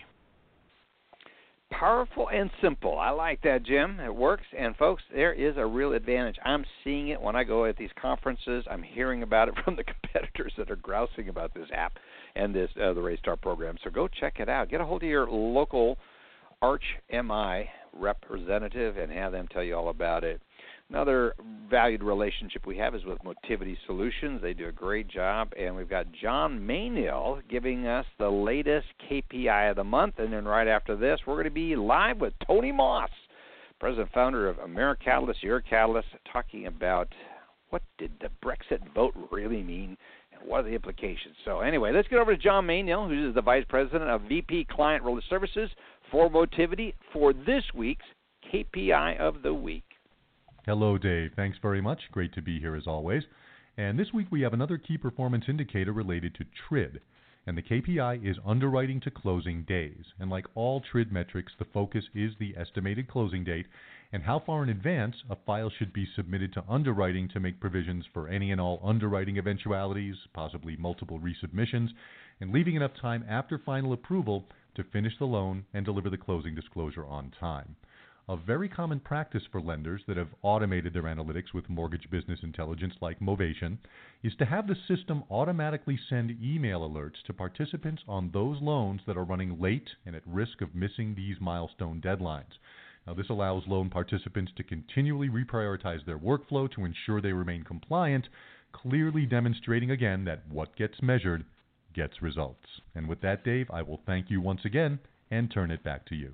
Powerful and simple. I like that, Jim. It works. And, folks, there is a real advantage. I'm seeing it when I go at these conferences. I'm hearing about it from the competitors that are grousing about this app and this uh, the RateStar program. So go check it out. Get a hold of your local Arch M I representative and have them tell you all about it. Another valued relationship we have is with Motivity Solutions. They do a great job. And we've got John Maynell giving us the latest K P I of the month. And then right after this, we're going to be live with Tony Moss, president founder of AmeriCatalyst, your Catalyst, talking about what did the Brexit vote really mean and what are the implications. So anyway, let's get over to John Maynell, who is the vice president of V P Client Services for Motivity, for this week's K P I of the week. Hello, Dave. Thanks very much. Great to be here as always. And this week we have another key performance indicator related to T R I D. And the K P I is underwriting to closing days. And like all T R I D metrics, the focus is the estimated closing date and how far in advance a file should be submitted to underwriting to make provisions for any and all underwriting eventualities, possibly multiple resubmissions, and leaving enough time after final approval to finish the loan and deliver the closing disclosure on time. A very common practice for lenders that have automated their analytics with mortgage business intelligence like Movation is to have the system automatically send email alerts to participants on those loans that are running late and at risk of missing these milestone deadlines. Now, this allows loan participants to continually reprioritize their workflow to ensure they remain compliant, clearly demonstrating again that what gets measured gets results. And with that, Dave, I will thank you once again and turn it back to you.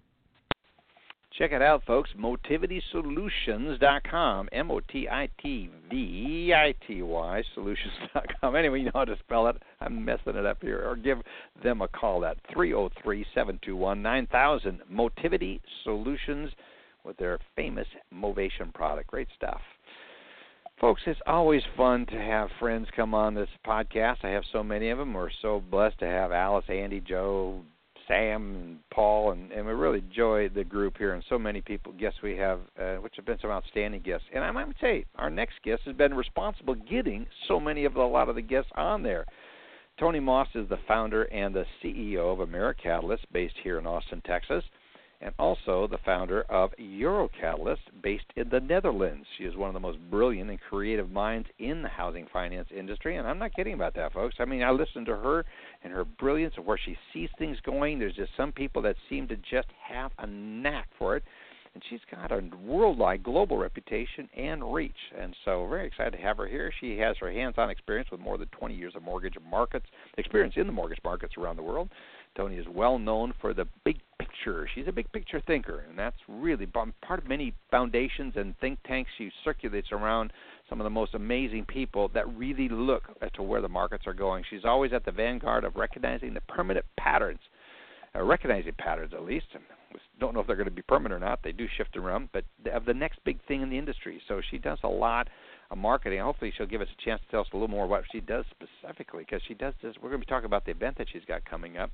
Check it out, folks, motivity solutions dot com, M O T I T V I T Y, solutions dot com. Anyway, you know how to spell it. I'm messing it up here. Or give them a call at three oh three, seven two one, nine thousand, Motivity Solutions, with their famous Movation product. Great stuff. Folks, it's always fun to have friends come on this podcast. I have so many of them. We're so blessed to have Alice, Andy, Joe, Sam, and Paul, and, and we really enjoy the group here, and so many people, guests we have, uh, which have been some outstanding guests. And I might say our next guest has been responsible getting so many of the, a lot of the guests on there. Tony Moss is the founder and the C E O of AmeriCatalyst, based here in Austin, Texas, and also the founder of EuroCatalyst, based in the Netherlands. She is one of the most brilliant and creative minds in the housing finance industry, and I'm not kidding about that, folks. I mean, I listen to her and her brilliance of where she sees things going. There's just some people that seem to just have a knack for it, and she's got a worldwide global reputation and reach, and so we're very excited to have her here. She has her hands-on experience with more than twenty years of mortgage markets, experience in the mortgage markets around the world. Tony is well known for the big picture. She's a big picture thinker, and that's really part of many foundations and think tanks. She circulates around some of the most amazing people that really look as to where the markets are going. She's always at the vanguard of recognizing the permanent patterns, uh, recognizing patterns at least. We don't know if they're going to be permanent or not. They do shift around, but of the next big thing in the industry. So she does a lot of marketing. Hopefully she'll give us a chance to tell us a little more what she does specifically, because she does this. We're going to be talking about the event that she's got coming up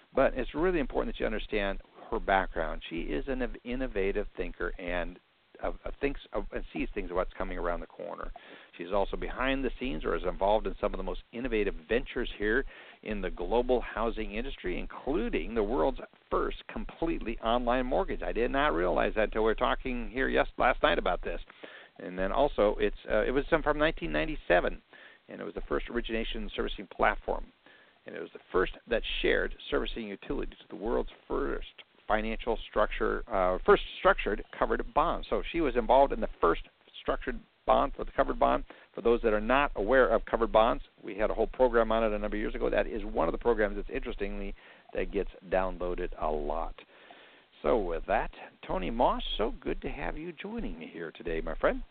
But it's really important that you understand her background. She is an innovative thinker and uh, thinks uh, and sees things of what's coming around the corner. She's also behind the scenes or is involved in some of the most innovative ventures here in the global housing industry, including the world's first completely online mortgage. I did not realize that until we were talking here yes, last night about this. And then also, it's uh, it was some from nineteen ninety-seven, and it was the first origination and servicing platform. And it was the first that shared servicing utility to the world's first financial structure, uh, first structured covered bond. So she was involved in the first structured bond for the covered bond. For those that are not aware of covered bonds, we had a whole program on it a number of years ago. That is one of the programs that's interestingly that gets downloaded a lot. So with that, Tony Moss, so good to have you joining me here today, my friend.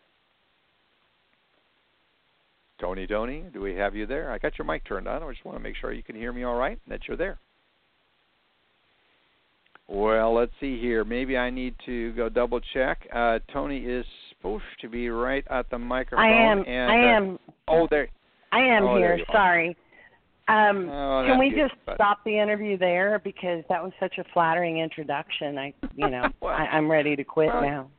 Tony, Tony, do we have you there? I got your mic turned on. I just want to make sure you can hear me all right, that you're there. Well, let's see here. Maybe I need to go double check. Uh, Tony is supposed to be right at the microphone. I am. And, I uh, am. Oh, there. I am oh, here. Sorry. Um, oh, can we good, just but... stop the interview there because that was such a flattering introduction? I, you know, well, I, I'm ready to quit well, now.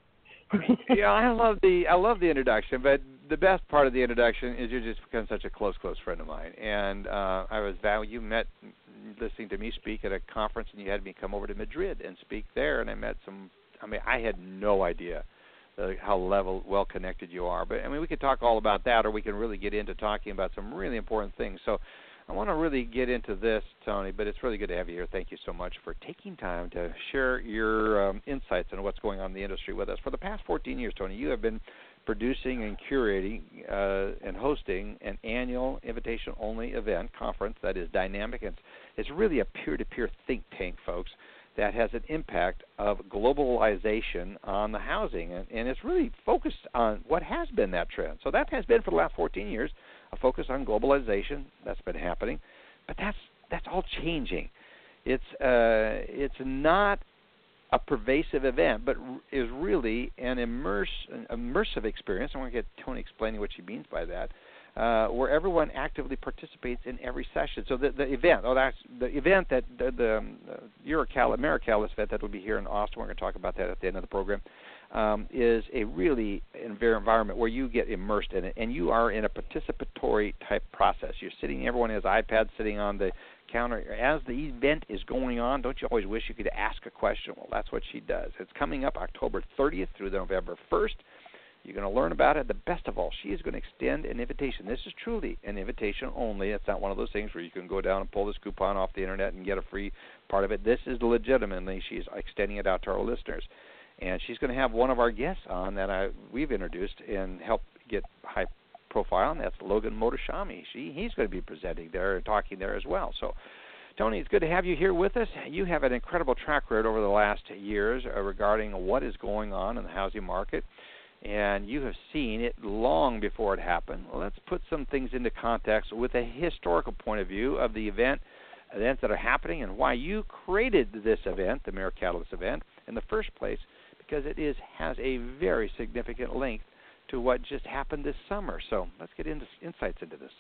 yeah, I love the I love the introduction, but the best part of the introduction is you just become such a close, close friend of mine. And uh, I was Val. You met listening to me speak at a conference, and you had me come over to Madrid and speak there. And I met some. I mean, I had no idea uh, how level well connected you are. But I mean, we could talk all about that, or we can really get into talking about some really important things. So I want to really get into this, Tony. But it's really good to have you here. Thank you so much for taking time to share your um, insights on what's going on in the industry with us. For the past fourteen years, Tony, you have been producing and curating uh, and hosting an annual invitation-only event conference that is dynamic. It's, it's really a peer-to-peer think tank, folks, that has an impact of globalization on the housing. And, and it's really focused on what has been that trend. So that has been for the last fourteen years, a focus on globalization. That's been happening. But that's that's all changing. It's uh, it's not a pervasive event, but is really an immerse, an immersive experience. I want to get Tony explaining what she means by that, uh, where everyone actively participates in every session. So the, the event, oh, that's the event that the, the um, Eurocal, Americalis event that will be here in Austin. We're going to talk about that at the end of the program. Um, is a really environment where you get immersed in it, and you are in a participatory type process. You're sitting, everyone has iPads sitting on the counter. As the event is going on, don't you always wish you could ask a question? Well, that's what she does. It's coming up October thirtieth through November first. You're going to learn about it. The best of all, she is going to extend an invitation. This is truly an invitation only. It's not one of those things where you can go down and pull this coupon off the internet and get a free part of it. This is legitimately, she's extending it out to our listeners. And she's going to have one of our guests on that I, we've introduced and helped get high profile, and that's Logan Mohtashami. She, he's going to be presenting there and talking there as well. So, Tony, it's good to have you here with us. You have an incredible track record over the last years uh, regarding what is going on in the housing market, and you have seen it long before it happened. Well, let's put some things into context with a historical point of view of the event, events that are happening, and why you created this event, the Americalis event, in the first place, because it is has a very significant link to what just happened this summer. So let's get into insights into this.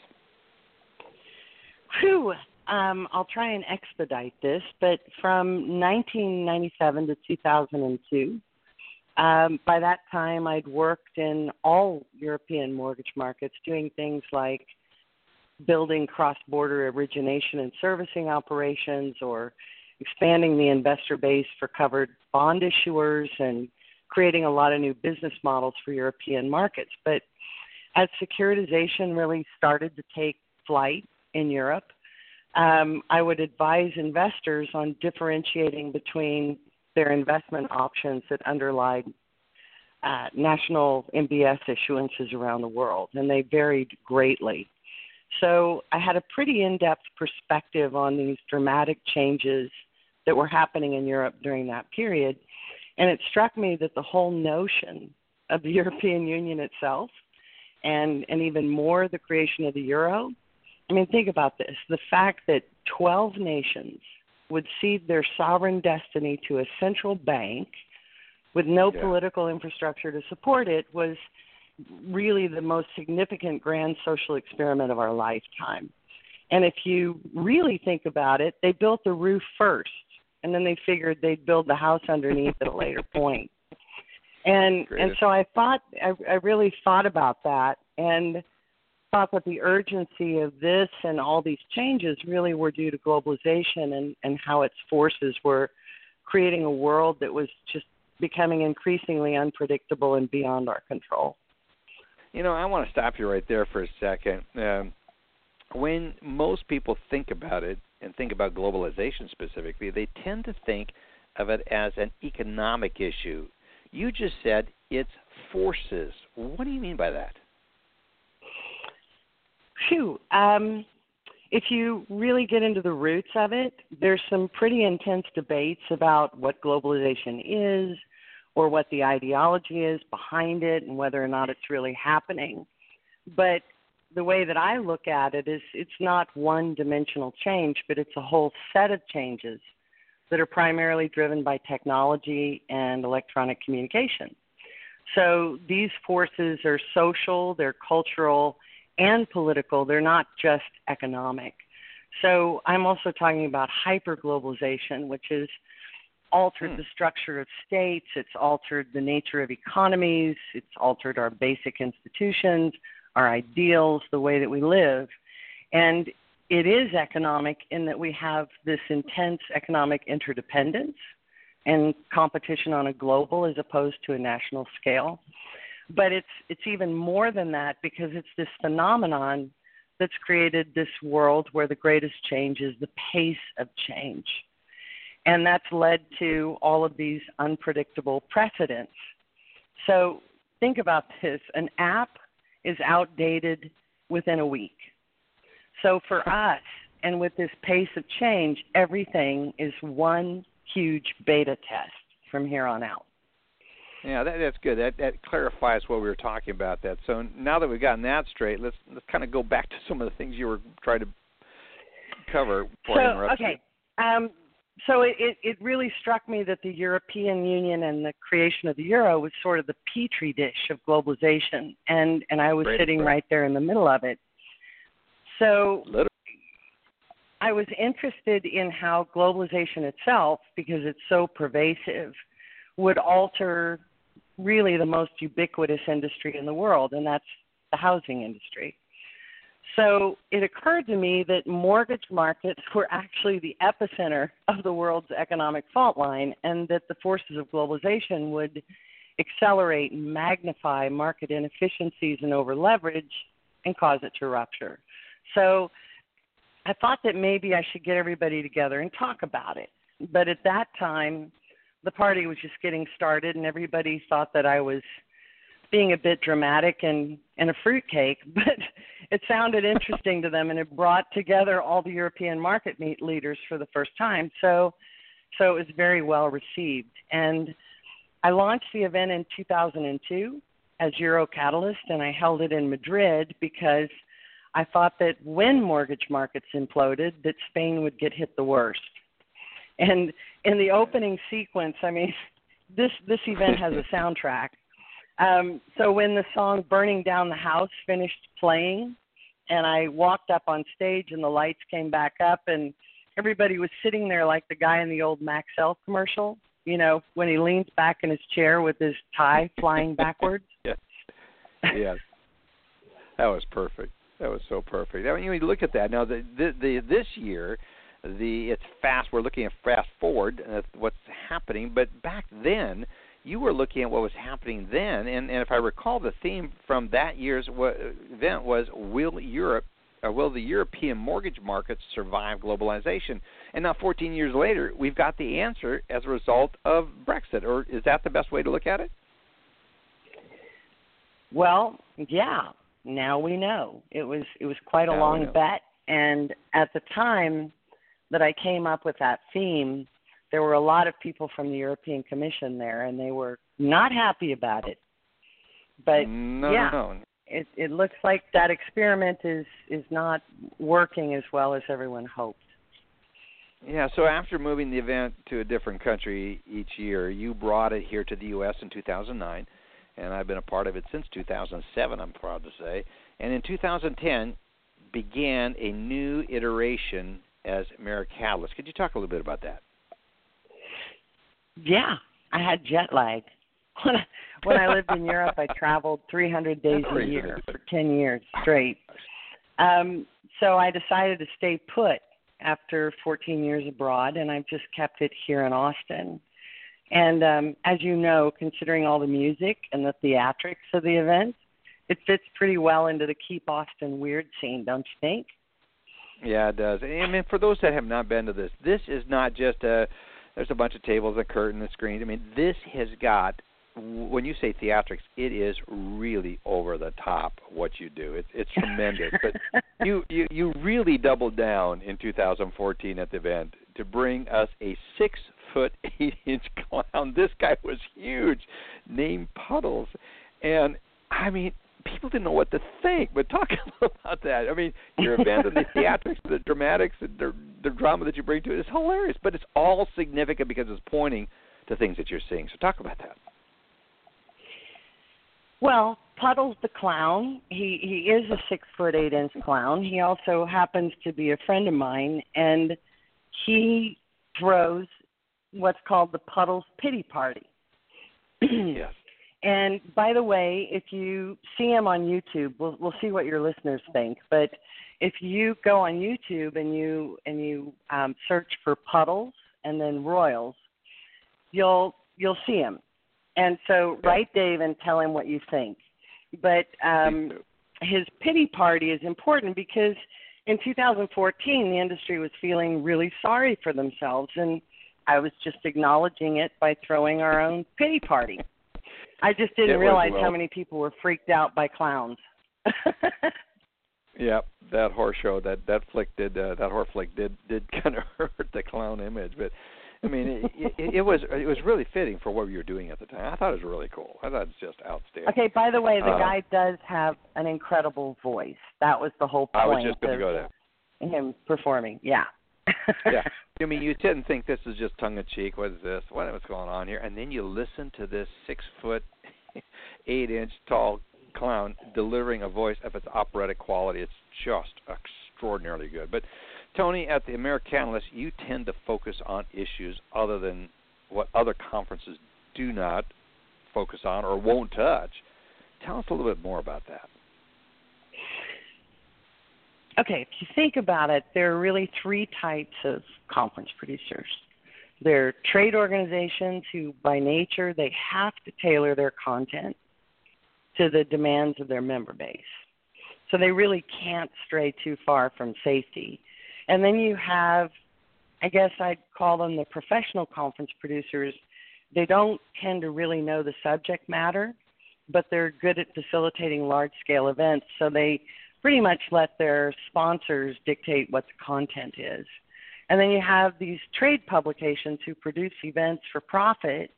Whew. Um, I'll try and expedite this, but from nineteen ninety-seven to two thousand two, um, by that time I'd worked in all European mortgage markets doing things like building cross-border origination and servicing operations or expanding the investor base for covered bond issuers and creating a lot of new business models for European markets. But as securitization really started to take flight in Europe, um, I would advise investors on differentiating between their investment options that underlie uh, national M B S issuances around the world, and they varied greatly. So I had a pretty in-depth perspective on these dramatic changes that were happening in Europe during that period. And it struck me that the whole notion of the European Union itself, and, and even more the creation of the euro, I mean, think about this. The fact that twelve nations would cede their sovereign destiny to a central bank with no yeah. political infrastructure to support it was really the most significant grand social experiment of our lifetime. And if you really think about it, they built the roof first, and then they figured they'd build the house underneath at a later point. And Great. and so I thought I, I really thought about that and thought that the urgency of this and all these changes really were due to globalization and, and how its forces were creating a world that was just becoming increasingly unpredictable and beyond our control. You know, I want to stop you right there for a second. Um, when most people think about it and think about globalization specifically, they tend to think of it as an economic issue. You just said it's forces. What do you mean by that? Phew. Um, if you really get into the roots of it, there's some pretty intense debates about what globalization is or what the ideology is behind it and whether or not it's really happening. But the way that I look at it is it's not one-dimensional change, but it's a whole set of changes that are primarily driven by technology and electronic communication. So these forces are social, they're cultural, and political. They're not just economic. So I'm also talking about hyperglobalization, which has altered hmm. the structure of states, it's altered the nature of economies, it's altered our basic institutions, our ideals, the way that we live. And it is economic in that we have this intense economic interdependence and competition on a global as opposed to a national scale. But it's it's even more than that because it's this phenomenon that's created this world where the greatest change is the pace of change. And that's led to all of these unpredictable precedents. So think about this. An app is outdated within a week. So for us, and with this pace of change, everything is one huge beta test from here on out. Yeah, that, that's good. That that clarifies what we were talking about. That so now that we've gotten that straight, let's let's kind of go back to some of the things you were trying to cover. Before I interrupt okay, you. um, so it, it it really struck me that the European Union and the creation of the euro was sort of the petri dish of globalization, and and I was Great, sitting right. right there in the middle of it. So Literally. I was interested in how globalization itself, because it's so pervasive, would alter really the most ubiquitous industry in the world, and that's the housing industry. So it occurred to me that mortgage markets were actually the epicenter of the world's economic fault line, and that the forces of globalization would accelerate and magnify market inefficiencies and over-leverage and cause it to rupture. So I thought that maybe I should get everybody together and talk about it. But at that time, the party was just getting started, and everybody thought that I was being a bit dramatic and, and a fruitcake. But it sounded interesting to them, and it brought together all the European market meet leaders for the first time. So, so it was very well received. And I launched the event in two thousand two as Euro Catalyst, and I held it in Madrid because I thought that when mortgage markets imploded, that Spain would get hit the worst. And in the opening sequence, I mean, this this event has a soundtrack. Um, so when the song Burning Down the House finished playing, and I walked up on stage and the lights came back up, and everybody was sitting there like the guy in the old Maxell commercial, you know, when he leans back in his chair with his tie flying backwards. Yes. Yes. That was perfect. That was so perfect. I mean, you look at that now. The, the, the this year, the it's fast. We're looking at fast forward at what's happening. But back then, you were looking at what was happening then. And, and if I recall, the theme from that year's event was "Will Europe, or will the European mortgage markets survive globalization?" And now, fourteen years later, we've got the answer as a result of Brexit. Or is that the best way to look at it? Well, yeah. Now we know. It was it was quite a now long bet, and at the time that I came up with that theme, there were a lot of people from the European Commission there, and they were not happy about it. But no, yeah, no, no. It, it looks like that experiment is, is not working as well as everyone hoped. Yeah, so after moving the event to a different country each year, you brought it here to the U S in two thousand nine. And I've been a part of it since two thousand seven, I'm proud to say. And in two thousand ten, began a new iteration as AmeriCatalyst. Could you talk a little bit about that? Yeah, I had jet lag. When I, when I lived in Europe, I traveled three hundred days a year for ten years straight. Um, so I decided to stay put after fourteen years abroad, and I've just kept it here in Austin. And um, as you know, considering all the music and the theatrics of the event, it fits pretty well into the Keep Austin Weird scene, don't you think? Yeah, it does. I mean, for those that have not been to this, this is not just a, there's a bunch of tables, a curtain, a screen. I mean, this has got, when you say theatrics, it is really over the top what you do. It's it's tremendous. But you, you, you really doubled down in two thousand fourteen at the event to bring us a six foot eight inch clown. This guy was huge, named Puddles, and I mean, people didn't know what to think. But talk a little about that. I mean, your event and the theatrics, the dramatics, the, the drama that you bring to it is hilarious. But it's all significant because it's pointing to things that you're seeing. So talk about that. Well, Puddles the clown, he, he is a six foot eight inch clown. He also happens to be a friend of mine, and he throws what's called the Puddles Pity Party. Yes. And by the way, if you see him on YouTube, we'll we'll see what your listeners think. But if you go on YouTube and you and you um, search for Puddles and then Royals, you'll you'll see him. And so write Dave and tell him what you think. But um, his pity party is important because in two thousand fourteen, the industry was feeling really sorry for themselves, and I was just acknowledging it by throwing our own pity party. I just didn't was, realize well, how many people were freaked out by clowns. Yeah, that horror show, that that flick did uh, that horror flick did did kind of hurt the clown image, but I mean, it, it, it was it was really fitting for what you were doing at the time. I thought it was really cool. I thought it was just outstanding. Okay, by the way, the uh, guy does have an incredible voice. That was the whole point I was just going to go there. Him performing. Yeah. Yeah. I mean, you didn't think this is just tongue in cheek. What is this? What was going on here? And then you listen to this six foot, eight inch tall clown delivering a voice of its operatic quality. It's just extraordinarily good. But Tony, at the AmeriCatalyst, you tend to focus on issues other than what other conferences do not focus on or won't touch. Tell us a little bit more about that. Okay, if you think about it, there are really three types of conference producers. There are trade organizations who, by nature, they have to tailor their content to the demands of their member base. So they really can't stray too far from safety. And then you have, I guess I'd call them the professional conference producers. They don't tend to really know the subject matter, but they're good at facilitating large-scale events, so they pretty much let their sponsors dictate what the content is. And then you have these trade publications who produce events for profit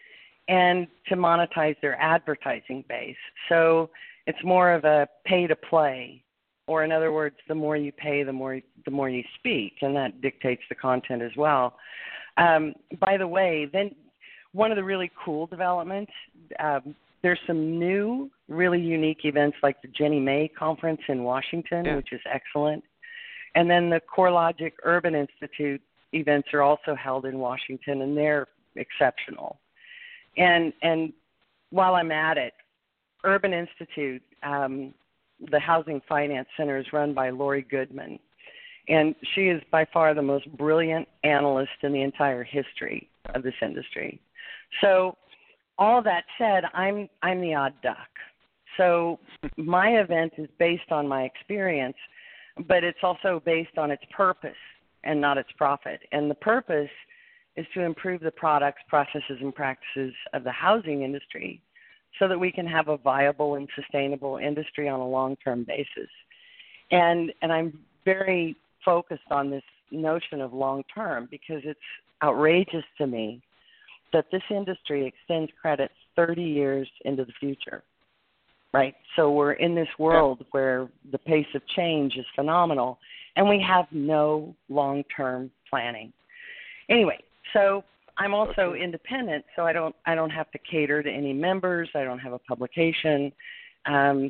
and to monetize their advertising base. So it's more of a pay-to-play, or in other words, the more you pay, the more the more you speak, and that dictates the content as well. Um, by the way, then one of the really cool developments, um, there's some new, really unique events like the Jenny May Conference in Washington, yeah. which is excellent. And then the CoreLogic Urban Institute events are also held in Washington, and they're exceptional. And and while I'm at it, Urban Institute, um, the Housing Finance Center, is run by Lori Goodman. And she is by far the most brilliant analyst in the entire history of this industry. So all that said, I'm I'm the odd duck. So my event is based on my experience, but it's also based on its purpose and not its profit. And the purpose is to improve the products, processes, and practices of the housing industry so that we can have a viable and sustainable industry on a long-term basis. And and I'm very focused on this notion of long-term because it's outrageous to me that this industry extends credit thirty years into the future, right? So we're in this world yeah. where the pace of change is phenomenal, and we have no long-term planning. Anyway, so I'm also okay. independent, so I don't I don't have to cater to any members. I don't have a publication. Um,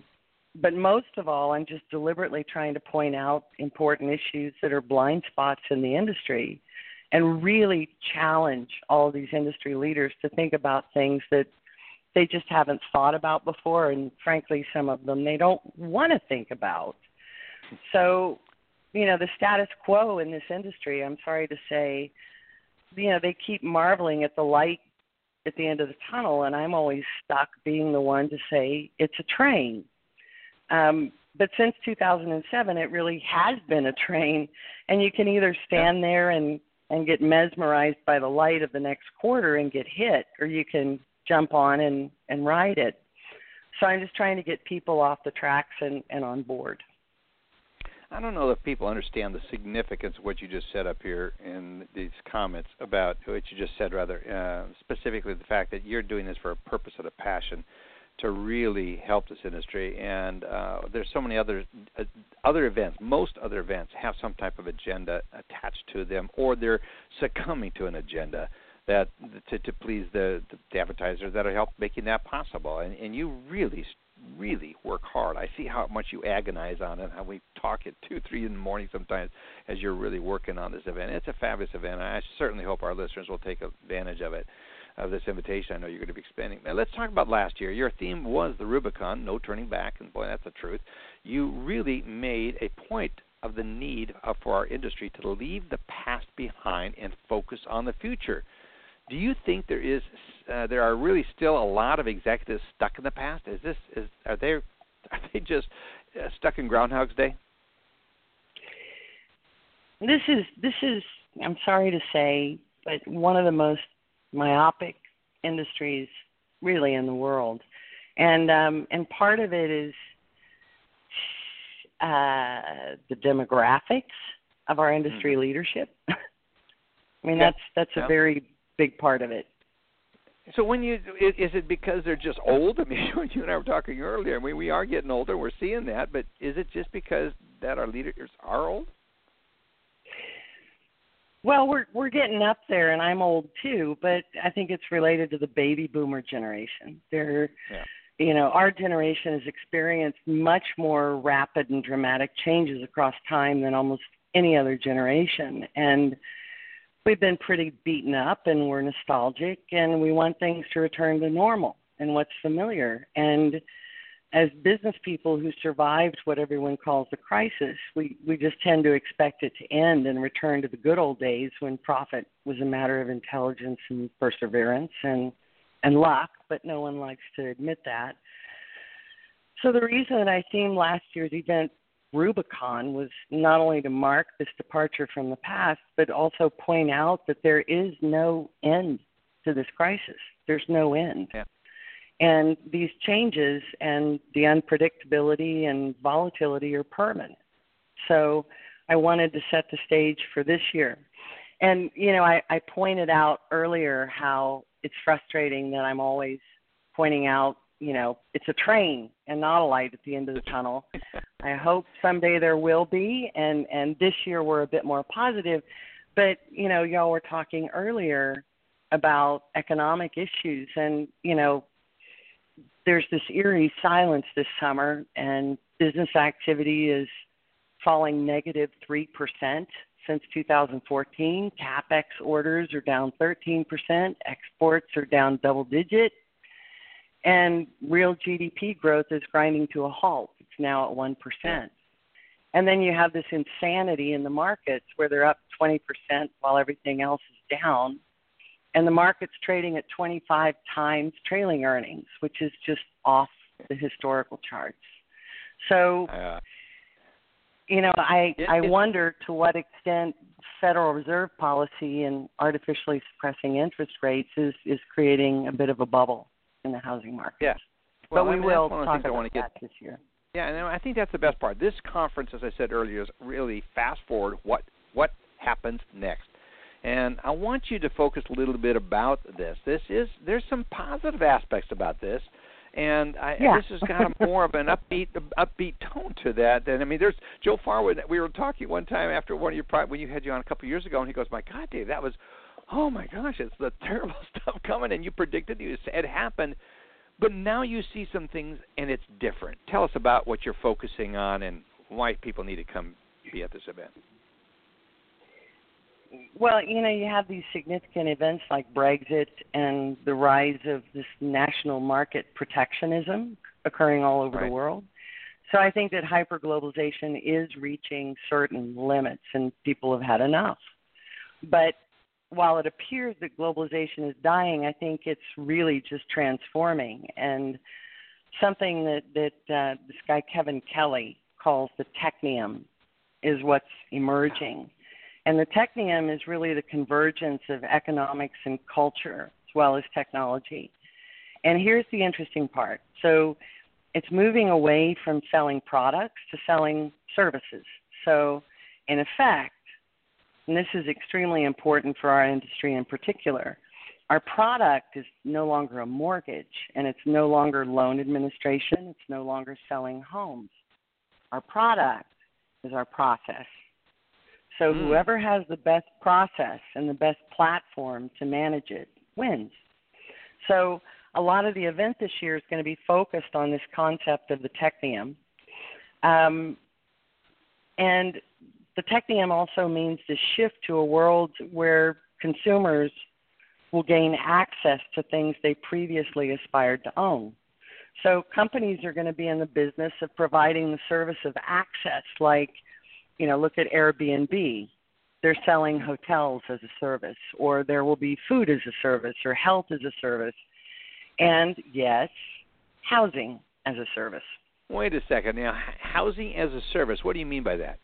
but most of all, I'm just deliberately trying to point out important issues that are blind spots in the industry and really challenge all these industry leaders to think about things that they just haven't thought about before, and frankly, some of them they don't want to think about. So, you know, the status quo in this industry, I'm sorry to say, you know, they keep marveling at the light at the end of the tunnel, and I'm always stuck being the one to say it's a train. Um, but since two thousand seven, it really has been a train, and you can either stand there and, and get mesmerized by the light of the next quarter and get hit, or you can jump on and, and ride it. So I'm just trying to get people off the tracks and, and on board. I don't know if people understand the significance of what you just said up here in these comments about what you just said, rather, uh, specifically the fact that you're doing this for a purpose and a passion to really help this industry. And uh, there's so many other uh, other events. Most other events have some type of agenda attached to them, or they're succumbing to an agenda that to, to please the, the advertisers that are help making that possible. And, and you really really work hard. I see how much you agonize on it, how we talk at two, three in the morning sometimes as you're really working on this event. It's a fabulous event, and I certainly hope our listeners will take advantage of it, of this invitation I know you're going to be expanding. Now, let's talk about last year. Your theme was the Rubicon, no turning back, and boy, that's the truth. You really made a point of the need for our industry to leave the past behind and focus on the future. Do you think there is, uh, there are really still a lot of executives stuck in the past? Is this, is are they, are they just uh, stuck in Groundhog's Day? This is this is, I'm sorry to say, but one of the most myopic industries really in the world, and um, and part of it is uh, the demographics of our industry mm. leadership. I mean, yeah. that's that's yeah. a very big part of it. So when you, is it because they're just old? I mean, you and I were talking earlier. I mean, we are getting older. We're seeing that. But is it just because that our leaders are old? Well, we're we're getting up there, and I'm old too. But I think it's related to the baby boomer generation. They're, yeah. you know, our generation has experienced much more rapid and dramatic changes across time than almost any other generation, and we've been pretty beaten up, and we're nostalgic, and we want things to return to normal and what's familiar. And as business people who survived what everyone calls the crisis, we, we just tend to expect it to end and return to the good old days when profit was a matter of intelligence and perseverance and, and luck, but no one likes to admit that. So the reason that I themed last year's event Rubicon was not only to mark this departure from the past, but also point out that there is no end to this crisis. There's no end. Yeah. And these changes and the unpredictability and volatility are permanent. So I wanted to set the stage for this year. And, you know, I, I pointed out earlier how it's frustrating that I'm always pointing out, you know, it's a train and not a light at the end of the tunnel. I hope someday there will be, and, and this year we're a bit more positive. But, you know, y'all were talking earlier about economic issues, and, you know, there's this eerie silence this summer, and business activity is falling negative three percent since two thousand fourteen. CapEx orders are down thirteen percent. Exports are down double digit. And real G D P growth is grinding to a halt. It's now at one percent. And then you have this insanity in the markets where they're up twenty percent while everything else is down. And the market's trading at twenty-five times trailing earnings, which is just off the historical charts. So, uh, you know, I, it, I wonder to what extent Federal Reserve policy and artificially suppressing interest rates is, is creating a bit of a bubble in the housing market. Yeah. Well, but we I mean, will talk about that get, this year. Yeah, and I think that's the best part. This conference, as I said earlier, is really fast forward what what happens next. And I want you to focus a little bit about this. This is there's some positive aspects about this, and I, yeah. this has got a more of an upbeat upbeat tone to that. And I mean, there's Joe Farwood. We were talking one time after one of your when you had you on a couple of years ago, and he goes, "My God, Dave, that was." Oh, my gosh, it's the terrible stuff coming, and you predicted it, it happened. But now you see some things, and it's different. Tell us about what you're focusing on and why people need to come be at this event. Well, you know, you have these significant events like Brexit and the rise of this national market protectionism occurring all over right. the world. So I think that hyperglobalization is reaching certain limits, and people have had enough. But while it appears that globalization is dying, I think it's really just transforming. And something that, that uh, this guy Kevin Kelly calls the technium is what's emerging. And the technium is really the convergence of economics and culture as well as technology. And here's the interesting part. So it's moving away from selling products to selling services. So in effect, and this is extremely important for our industry in particular, our product is no longer a mortgage, and it's no longer loan administration. It's no longer selling homes. Our product is our process. So mm. whoever has the best process and the best platform to manage it wins. So a lot of the event this year is going to be focused on this concept of the technium. Um, and the technium also means the shift to a world where consumers will gain access to things they previously aspired to own. So companies are going to be in the business of providing the service of access, like, you know, look at Airbnb. They're selling hotels as a service, or there will be food as a service, or health as a service, and, yes, housing as a service. Wait a second. Now, housing as a service, what do you mean by that?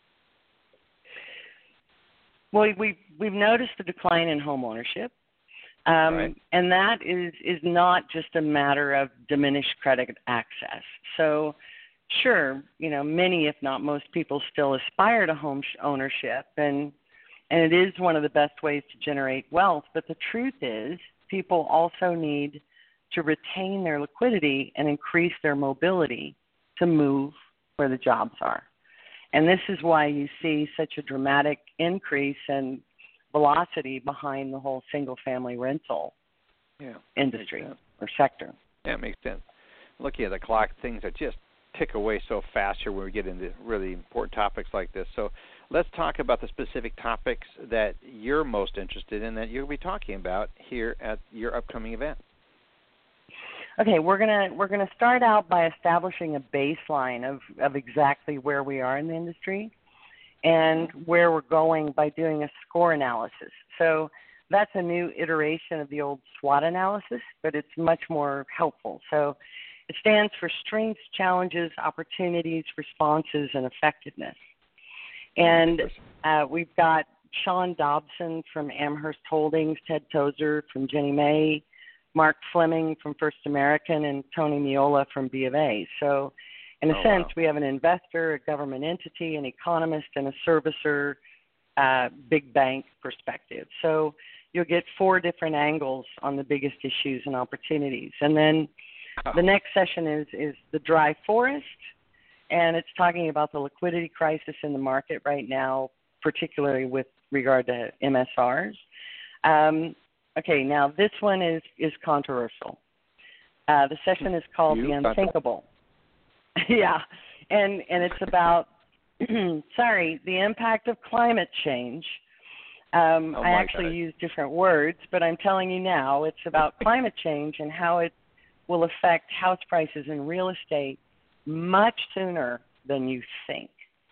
Well, we've, we've noticed a decline in home ownership, um, right. and that is, is not just a matter of diminished credit access. So, sure, you know, many, if not most people still aspire to home ownership, and and it is one of the best ways to generate wealth. But the truth is, people also need to retain their liquidity and increase their mobility to move where the jobs are. And this is why you see such a dramatic increase in velocity behind the whole single-family rental yeah, industry or sector. That makes sense. Looking at the clock, things are just tick away so fast here when we get into really important topics like this. So let's talk about the specific topics that you're most interested in that you'll be talking about here at your upcoming event. Okay, we're gonna we're gonna start out by establishing a baseline of, of exactly where we are in the industry and where we're going by doing a score analysis. So that's a new iteration of the old SWOT analysis, but it's much more helpful. So it stands for strengths, challenges, opportunities, responses, and effectiveness. And uh, we've got Sean Dobson from Amherst Holdings, Ted Tozer from Ginnie Mae, Mark Fleming from First American, and Tony Miola from B of A. So in a oh, sense, wow. we have an investor, a government entity, an economist, and a servicer, uh, big bank perspective. So you'll get four different angles on the biggest issues and opportunities. And then the next session is, is the dry forest, and it's talking about the liquidity crisis in the market right now, particularly with regard to M S Rs. Um, okay, now this one is, is controversial. Uh, the session is called you The Unthinkable. yeah, and, and it's about, sorry, the impact of climate change. Um, oh I actually God. use different words, but I'm telling you now, it's about climate change and how it will affect house prices and real estate much sooner than you think.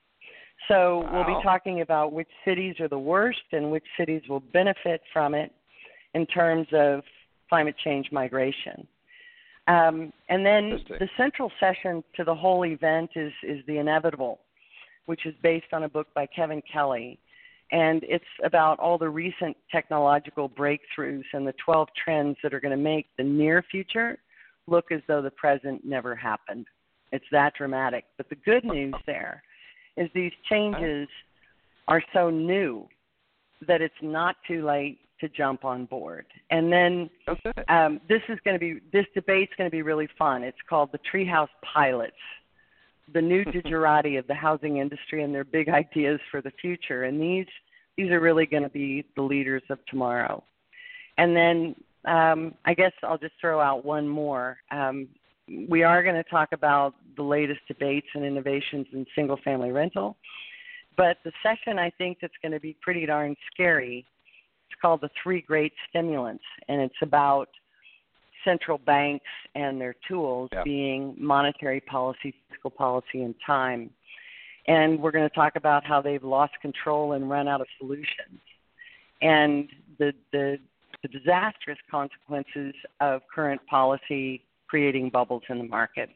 So wow. we'll be talking about which cities are the worst and which cities will benefit from it in terms of climate change migration. Um, and then the central session to the whole event is, is The Inevitable, which is based on a book by Kevin Kelly. And it's about all the recent technological breakthroughs and the twelve trends that are going to make the near future look as though the present never happened. It's that dramatic. But the good news there is these changes are so new that it's not too late to jump on board. And then okay. um, this is going to be this debate's going to be really fun. It's called the Treehouse Pilots, the new digerati of the housing industry and their big ideas for the future. And these these are really going to be the leaders of tomorrow. And then um, I guess I'll just throw out one more. Um, we are going to talk about the latest debates and innovations in single-family rental, but the session I think that's going to be pretty darn scary, it's called The Three Great Stimulants, and it's about central banks and their tools yeah. being monetary policy, fiscal policy, and time. And we're going to talk about how they've lost control and run out of solutions, and the the, the disastrous consequences of current policy creating bubbles in the market.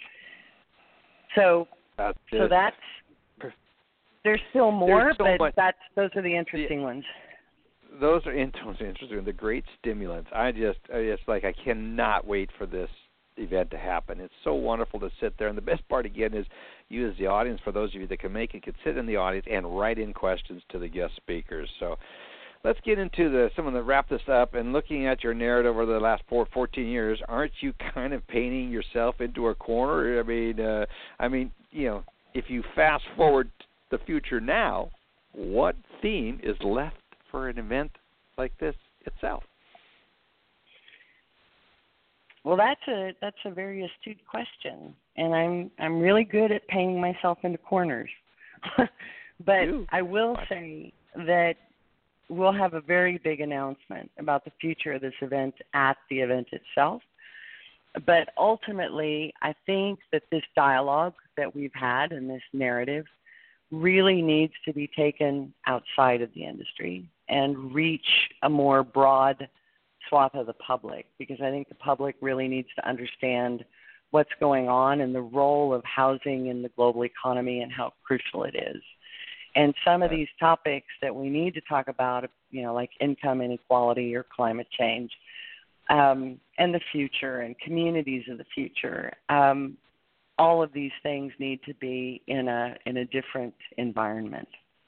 So, that's so that's there's still more, there's so but much, that's those are the interesting the, ones. Those are interesting. The great stimulants. I just, it's like I cannot wait for this event to happen. It's so wonderful to sit there, and the best part again is you as the audience. For those of you that can make it, can sit in the audience and write in questions to the guest speakers. So let's get into the some of the wrap this up. And looking at your narrative over the last four, fourteen years, aren't you kind of painting yourself into a corner? I mean, uh, I mean, you know, if you fast forward the future now, what theme is left for an event like this itself? Well, that's a that's a very astute question, and I'm I'm really good at painting myself into corners. But Ew. I will say that we'll have a very big announcement about the future of this event at the event itself. But ultimately, I think that this dialogue that we've had and this narrative really needs to be taken outside of the industry and reach a more broad swath of the public, because I think the public really needs to understand what's going on and the role of housing in the global economy and how crucial it is. And some of these topics that we need to talk about, you know, like income inequality or climate change, um, and the future and communities of the future, um, all of these things need to be in a in a different environment.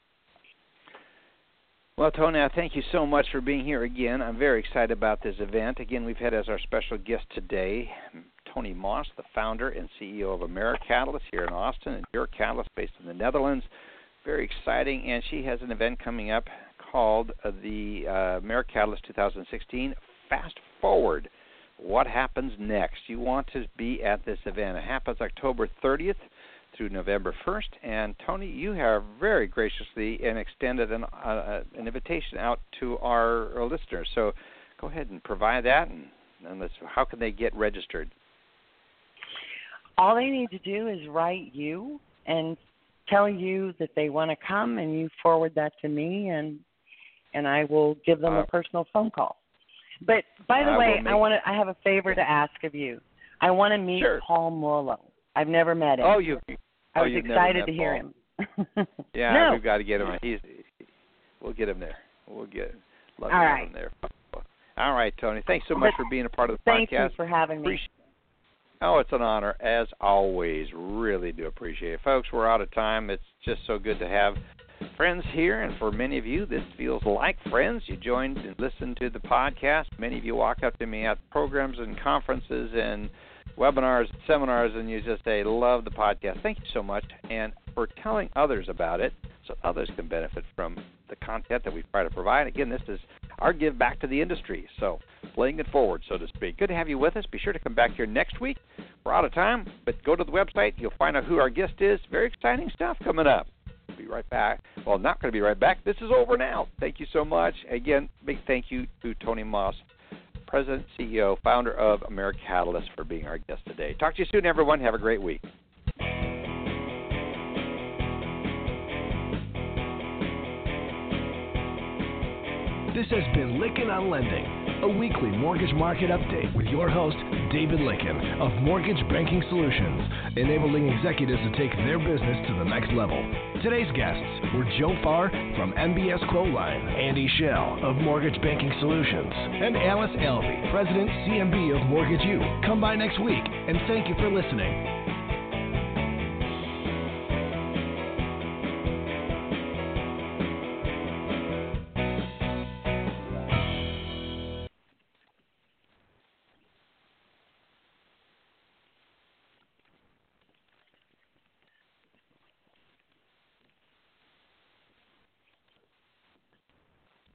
Well, Tony, I thank you so much for being here again. I'm very excited about this event. Again, we've had as our special guest today Tony Moss, the founder and C E O of AmeriCatalyst here in Austin, and Your Catalyst based in the Netherlands. Very exciting, and she has an event coming up called uh, the uh, AmeriCatalyst twenty sixteen Fast Forward. What happens next? You want to be at this event. It happens October thirtieth through November first. And, Tony, you have very graciously and extended an, uh, an invitation out to our, our listeners. So go ahead and provide that, and, and let's, how can they get registered? All they need to do is write you and tell you that they want to come, and you forward that to me, and and I will give them uh, a personal phone call. But, by the I way, make... I want to. I have a favor to ask of you. I want to meet sure. Paul Morlow. I've never met him. Oh, you. I was oh, excited to Paul. hear him. yeah, no. we've got to get him. He's. We'll get him there. We'll get. Love All to right. have him there. All right, Tony. Thanks so much but for being a part of the thank podcast. Thank you for having me. Appreciate Oh, it's an honor, as always. Really do appreciate it. Folks, we're out of time. It's just so good to have friends here, and for many of you, this feels like friends. You joined and listened to the podcast. Many of you walk up to me at programs and conferences and webinars, seminars, and you just say, love the podcast. Thank you so much, and for telling others about it so others can benefit from the content that we try to provide. Again, this is our give back to the industry, so playing it forward, so to speak. Good to have you with us. Be sure to come back here next week. We're out of time, but go to the website. You'll find out who our guest is. Very exciting stuff coming up. We'll be right back. Well, not going to be right back. This is over now. Thank you so much. Again, big thank you to Tony Moss, President, C E O, founder of AmeriCatalyst, for being our guest today. Talk to you soon, everyone. Have a great week. This has been Lykken on Lending, a weekly mortgage market update with your host, David Lykken of Mortgage Banking Solutions, enabling executives to take their business to the next level. Today's guests were Joe Farr from M B S Quoteline, Andy Schell of Mortgage Banking Solutions, and Alice Alvey, President, C M B of Mortgage U. Come by next week, and thank you for listening.